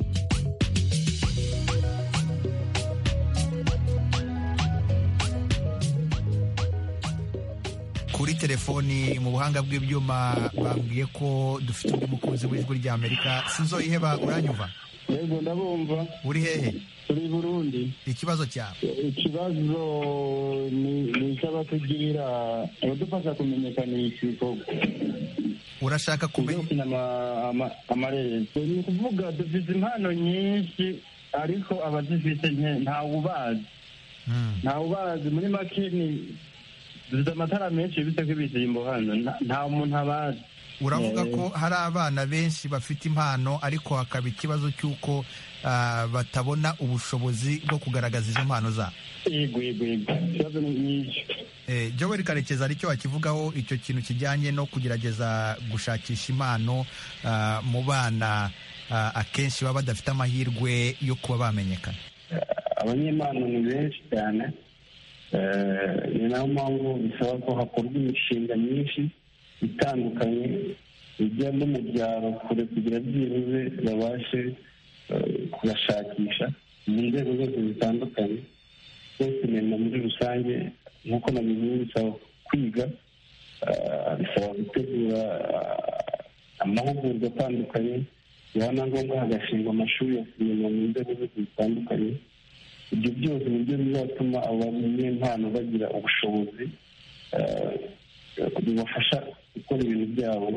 Kuri telefoni mu buhanga bw'ibyuma bambwiye ko dufite undi mukunzi w'ijwi ry'Amerika. Sinzo iheba, uranyumva? Yego ndabumva. Uri hehe? Turi Burundi. Ikibazo cyawe? Ikibazo ni ni cy'abatugirira abadufasha kumenyekanisha ibikorwa. Urashaka kumenya amareresi? Ni ukuvuga dufite impano nyinshi, ariko abazifite ntawe ubazi. ntawe ubazi muri make ni dufite amatara menshi bita ko ibishyimbo hano nta muntu abazi. Uravuga ko hari abana benshi bafite impano, ariko hakaba ikibazo cy'uko batabona ubushobozi bwo kugaragaza izo mpano zabo. yego yego yego ikibazo ni icyo. Joel Karekezi hari icyo wakivugaho, icyo kintu kijyanye no kugerageza gushakisha impano mu bana akenshi baba badafite amahirwe yo kuba bamenyekana? abanyempano ni benshi cyane, ni nayo mpamvu bisaba ko hakorwa imishinga myinshi itandukanye ijya no mu byaro kure kugira byibuze babashe kubashakisha mu nzego zose zitandukanye. Sinema muri rusange nk'uko nabivuze bisaba kwiga, bisaba gutegura amahugurwa atandukanye, yaba na ngombwa hagashingwa amashuri ya sinema mu nzego zose zitandukanye. ibyo byose nibyo bizatuma abanyempano bagira ubushobozi bibafasha gukora ibintu byabo,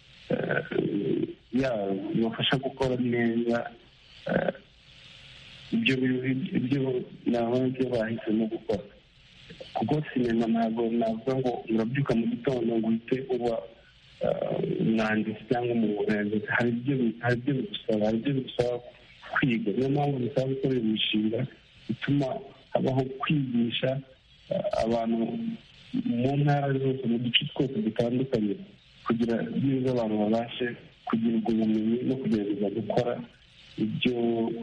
bibafasha gukora neza ibyo ibyo nabo ibyo bahisemo gukora. kuko sinema ntabwo navuga ngo urabyuka mu gitondo ngo uhite uba umwanditsi cyangwa umuyobozi. hari ibyo hari ibyo bigusaba hari ibyo bigusaba kwiga. niyo mpamvu bisaba gukora imishinga bituma habaho kwigisha abantu mu ntara zose mu duce twose dutandukanye, kugira byiza abantu babashe kugira ubwo bumenyi no kugerageza gukora ibyo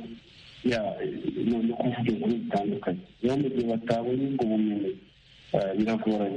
no kuvuga inkuru zitandukanye. Rero mu gihe batabonye ubwo bumenyi biragoranye.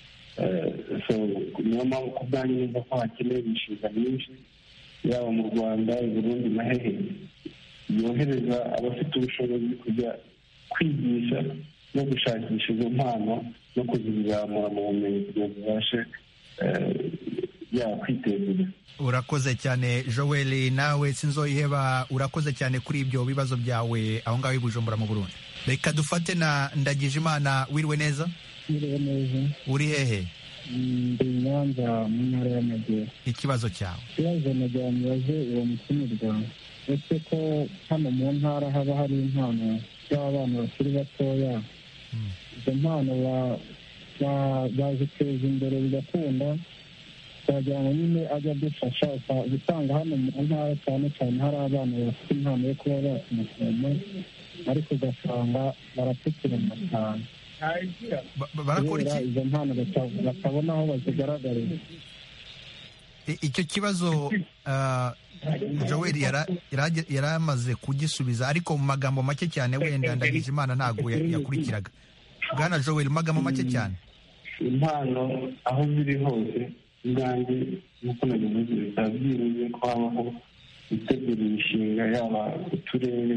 Niyo mpamvu ku bwanyu numva ko hakenewe imishinga myinshi yaba mu Rwanda, i Burundi na hehe yohereza abafite ubushobozi kujya kwigisha no gushakisha izo mpano no kuzizamura mu bumenyi kugira ngo zibashe kwiteza imbere. Urakoze cyane Joel, nawe sinzoyiheba, urakoze cyane kuri ibyo bibazo byawe aho ngaho i Bujumbura mu Burundi. Reka dufate na Ndagijimana. Wiriwe neza? Wiriwe neza. Uri hehe? Ndi Nyanza mu ntara y'Amajyepfo. Ikibazo cyawe? Ikibazo nagira mubaze uwo mutumirwa, ese ko hano mu ntara haba hari impano z'abana bakiri batoya, izo mpano baziteza imbere bigakunda, twagira ngo nyine ajya adufasha, usanga hano mu ntara cyane cyane hari abana bafite impano yo kuba bakimusoma ariko ugasanga baratekereza cyane. Barakora iki? Izo mpano batabona aho bazigaragarira. Icyo kibazo Joel yari amaze kugisubiza, ariko mu magambo make cyane, wenda Ndagijimana ntabwo yakurikiraga. Bwana Joel, mu magambo make cyane. Impano aho ziri hose ubwanjye nk'uko nabivuze bikaba byibuze ko habaho gutegura imishinga, yaba uturere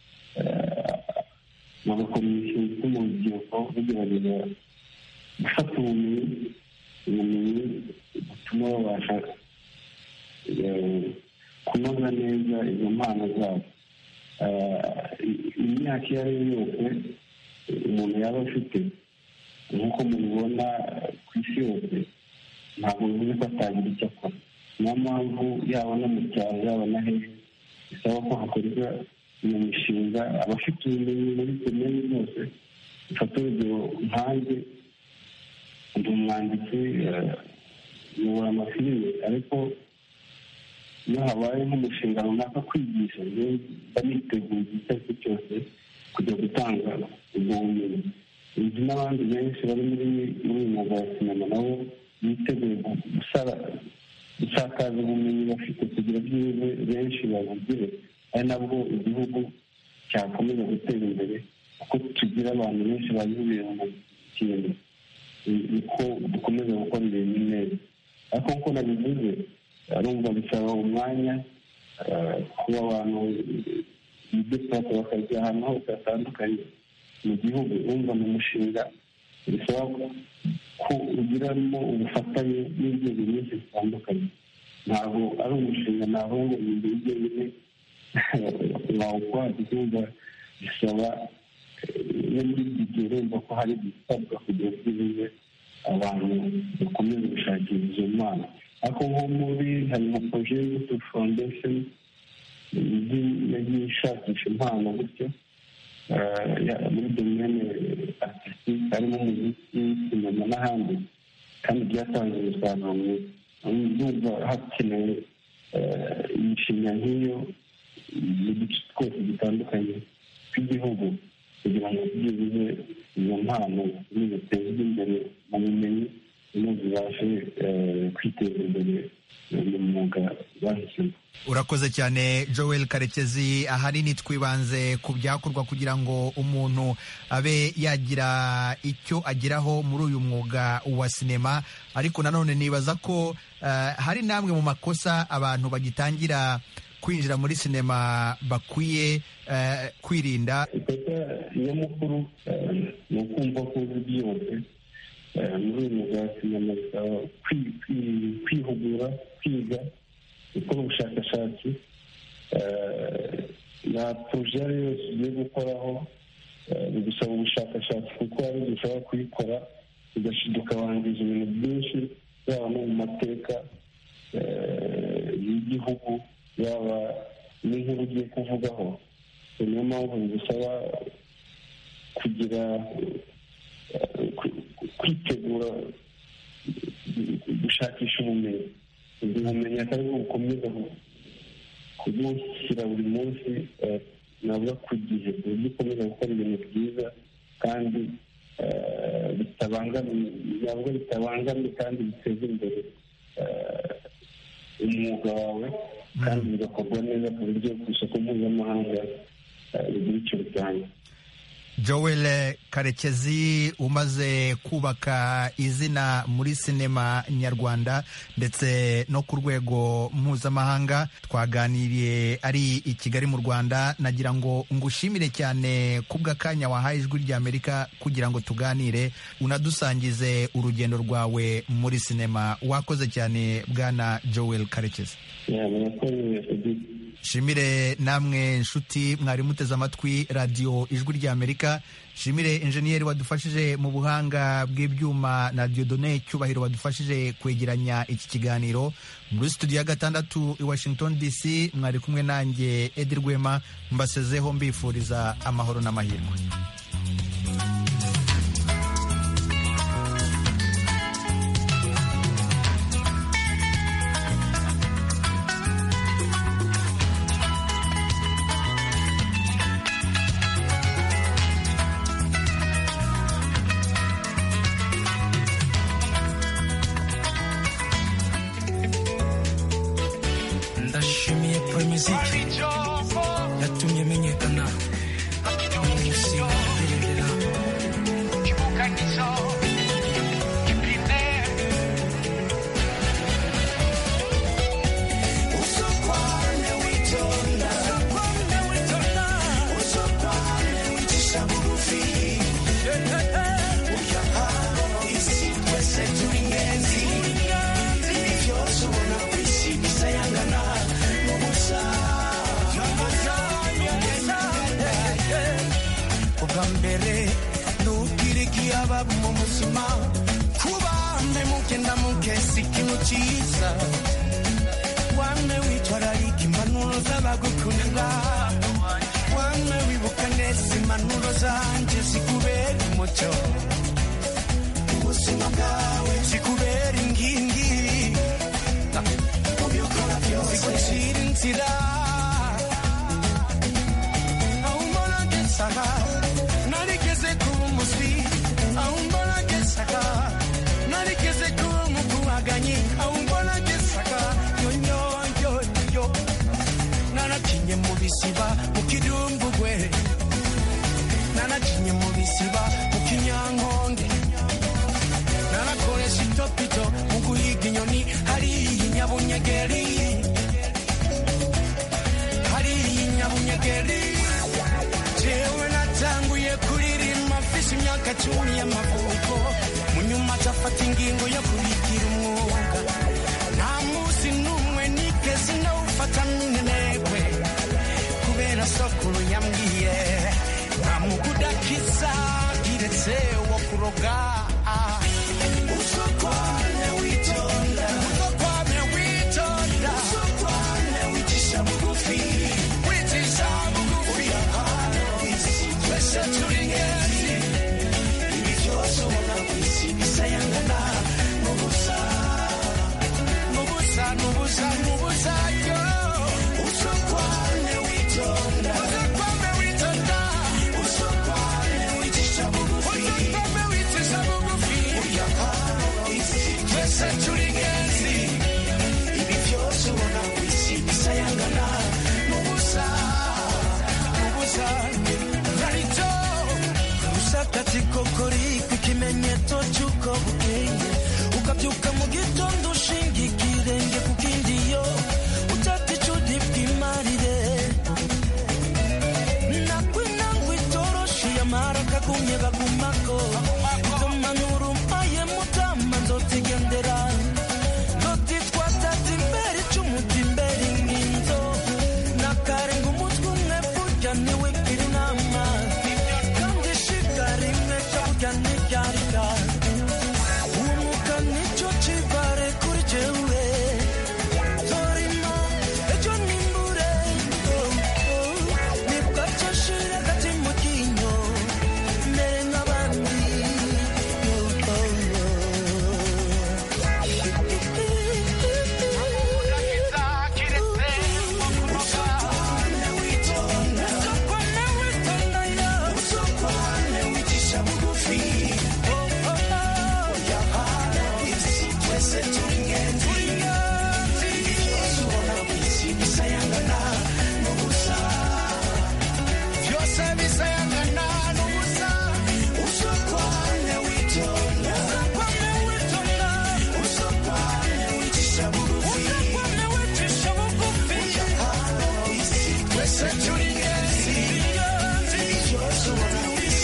bagakora imishinga mu rubyiruko bagerageza gufata ubumenyi ubumenyi butuma babasha kunoza neza izo mpano zabo. Imyaka iyo ari yo yose umuntu yaba afite, nk'uko mubibona ku isi yose, ntabwo bivuze ko atagira icyo akora. Niyo mpamvu yaba no mu cyaro yaba na hehe bisaba ko hakorwa iyo mishinga. Abafite ubumenyi muri domeni zose, bifata urugero nkanjye ndi umwanditsi nyobora amafilime, ariko iyo habaye nk'umushinga runaka kwigisha, mba niteguye igihe icyo ari cyo cyose kujya gutanga ubwo bumenyi. Nzi n'abandi benshi bari muri uyu mwuga wa sinema nabo biteguye gusakaza ubumenyi bafite kugira byibuze benshi babugire, ari nabwo igihugu cyakomeza gutera imbere, kuko tugira abantu benshi bazi mu kintu, niko dukomeza gukora ibintu neza. ariko nk'uko nabivuze arumva bisaba umwanya kuba abantu bidepata bakajya ahantu hose hatandukanye mu gihugu. Urumva ni umushinga bisaba ko ugiramo ubufatanye n'inzego nyinshi zitandukanye. Ntabwo ari umushinga ntabwo ngo ni imbere y'ijyenyine wawukora, urumva bisaba no muri iki gihe urumva ko hari ibisabwa kugira ngo bize abantu bakomeze gushakira izo mpano. ariko nko muri hari nka proje y'Imbuto Foundation yagiye ishakisha impano gutyo muri domene artistique, harimo umuziki, sinema n'ahandi, kandi byatanze umusaruro mwiza. Ndumva hakenewe imishinga nk'iyo mu duce twose dutandukanye tw'igihugu kugira ngo byibuze izo mpano zitezwe imbere mu bumenyi zibashe kwiteza imbere mu mwuga bahisemo. Urakoze cyane Joel Karekezi. Ahanini twibanze ku byakorwa kugira ngo umuntu abe yagira icyo ageraho muri uyu mwuga wa sinema, ariko nanone nibaza ko uh, hari namwe mu makosa abantu bagitangira kwinjira muri sinema bakwiye uh, kwirinda. Ikosa nyamukuru ni ukumva ko uzi byose muri uyu mwuga wa sinema, bisaba kwihugura, kwiga, gukora ubushakashatsi. na poroje iyo yose ugiye gukoraho bigusaba ubushakashatsi, kuko hari igihe ushobora kuyikora ukabangiza ibintu byinshi, yaba no mu mateka y'igihugu, yaba n'inkuru ugiye kuvugaho. niyo mpamvu bigusaba kugira kwitegura gushakisha ubumenyi. ubumenyi atari bwo bukomeza kubushyira buri munsi, navuga ku gihe, ku buryo ukomeza gukora ibintu byiza kandi bitabangamiye, navuga bitabangamiye kandi biteza imbere umwuga wawe, kandi bigakora kugurwa neza ku buryo ku isoko mpuzamahanga bigira icyo bitanga. Joel Karekezi, umaze kubaka izina muri sinema nyarwanda ndetse no ku rwego mpuzamahanga, twaganiriye ari i Kigali mu Rwanda. Nagira ngo ngushimire cyane kubw'akanya wahaye Ijwi ry'Amerika kugira ngo tuganire, unadusangize urugendo rwawe muri sinema. Wakoze cyane Bwana Joel Karekezi. Shimire namwe nshuti mwari muteze amatwi radio Ijwi ry'Amerika. Shimire enjeniyeri wadufashije mu buhanga bw'ibyuma na Dieudonné Cyubahiro wadufashije kwegeranya iki kiganiro. Muri studio ya gatandatu i Washington D C mwari kumwe nanjye Edi Rwema, mbasezeho mbifuriza amahoro n'amahirwe. yatumye menyekana mbere nukiriki ababu mu buzima kuba mukenda mukesi ikintu cyiza wame witwararika impanuro z'abagukunda wame wibuka neza impanuro zanjye zikubera umucyo ubuzima bwawe zikubera ingingi mu byo ukora byose zigucira inzira aho umbona ngesaga narigeze kuba umuswi aho umbona ngesaga narigeze kuba umukubaganyi aho umbona ngesaga yonyonyoyo narakinye mu bisiba mu kidumbugwe narakinye mu bisiba mu kinyankonge narakoresha itopito mu guhiga inyoni hariya inyabunyegeri hariya inyabunyegeri jewe natanguye kuririmba mfise imyaka cumi y'amavuko mu nyuma cafata ingingo yo kubigira umwuga nta musi n'umwe nigeze nawufata minenegwe kubera sokuru yambwiye nta mugudakiza kiretse wo kuroga usokwane witonda usokwane witonda usokwane wicisha bugufi wicisha bugufi twese turi ngezi ibi byose ubona ku isi bisayangana n'ubusa n'ubusa n'ubusa n'ubusa yo usokwane witonda usokwane witonda usokwane wicisha bugufi usokwane wicisha bugufi twese turi ngezi ibi byose ubona ku isi bisayangana n'ubusa n'ubusa rarito usakati kokori kukimenyetso cy'uko bukeye ukabyuka mu gitondo ushinga ikirenge ku kindi yo utata icudi bw'imarire nakwinangwa itoroshi yamara kagumye bagumako utomanura umpaye mutama nzotegena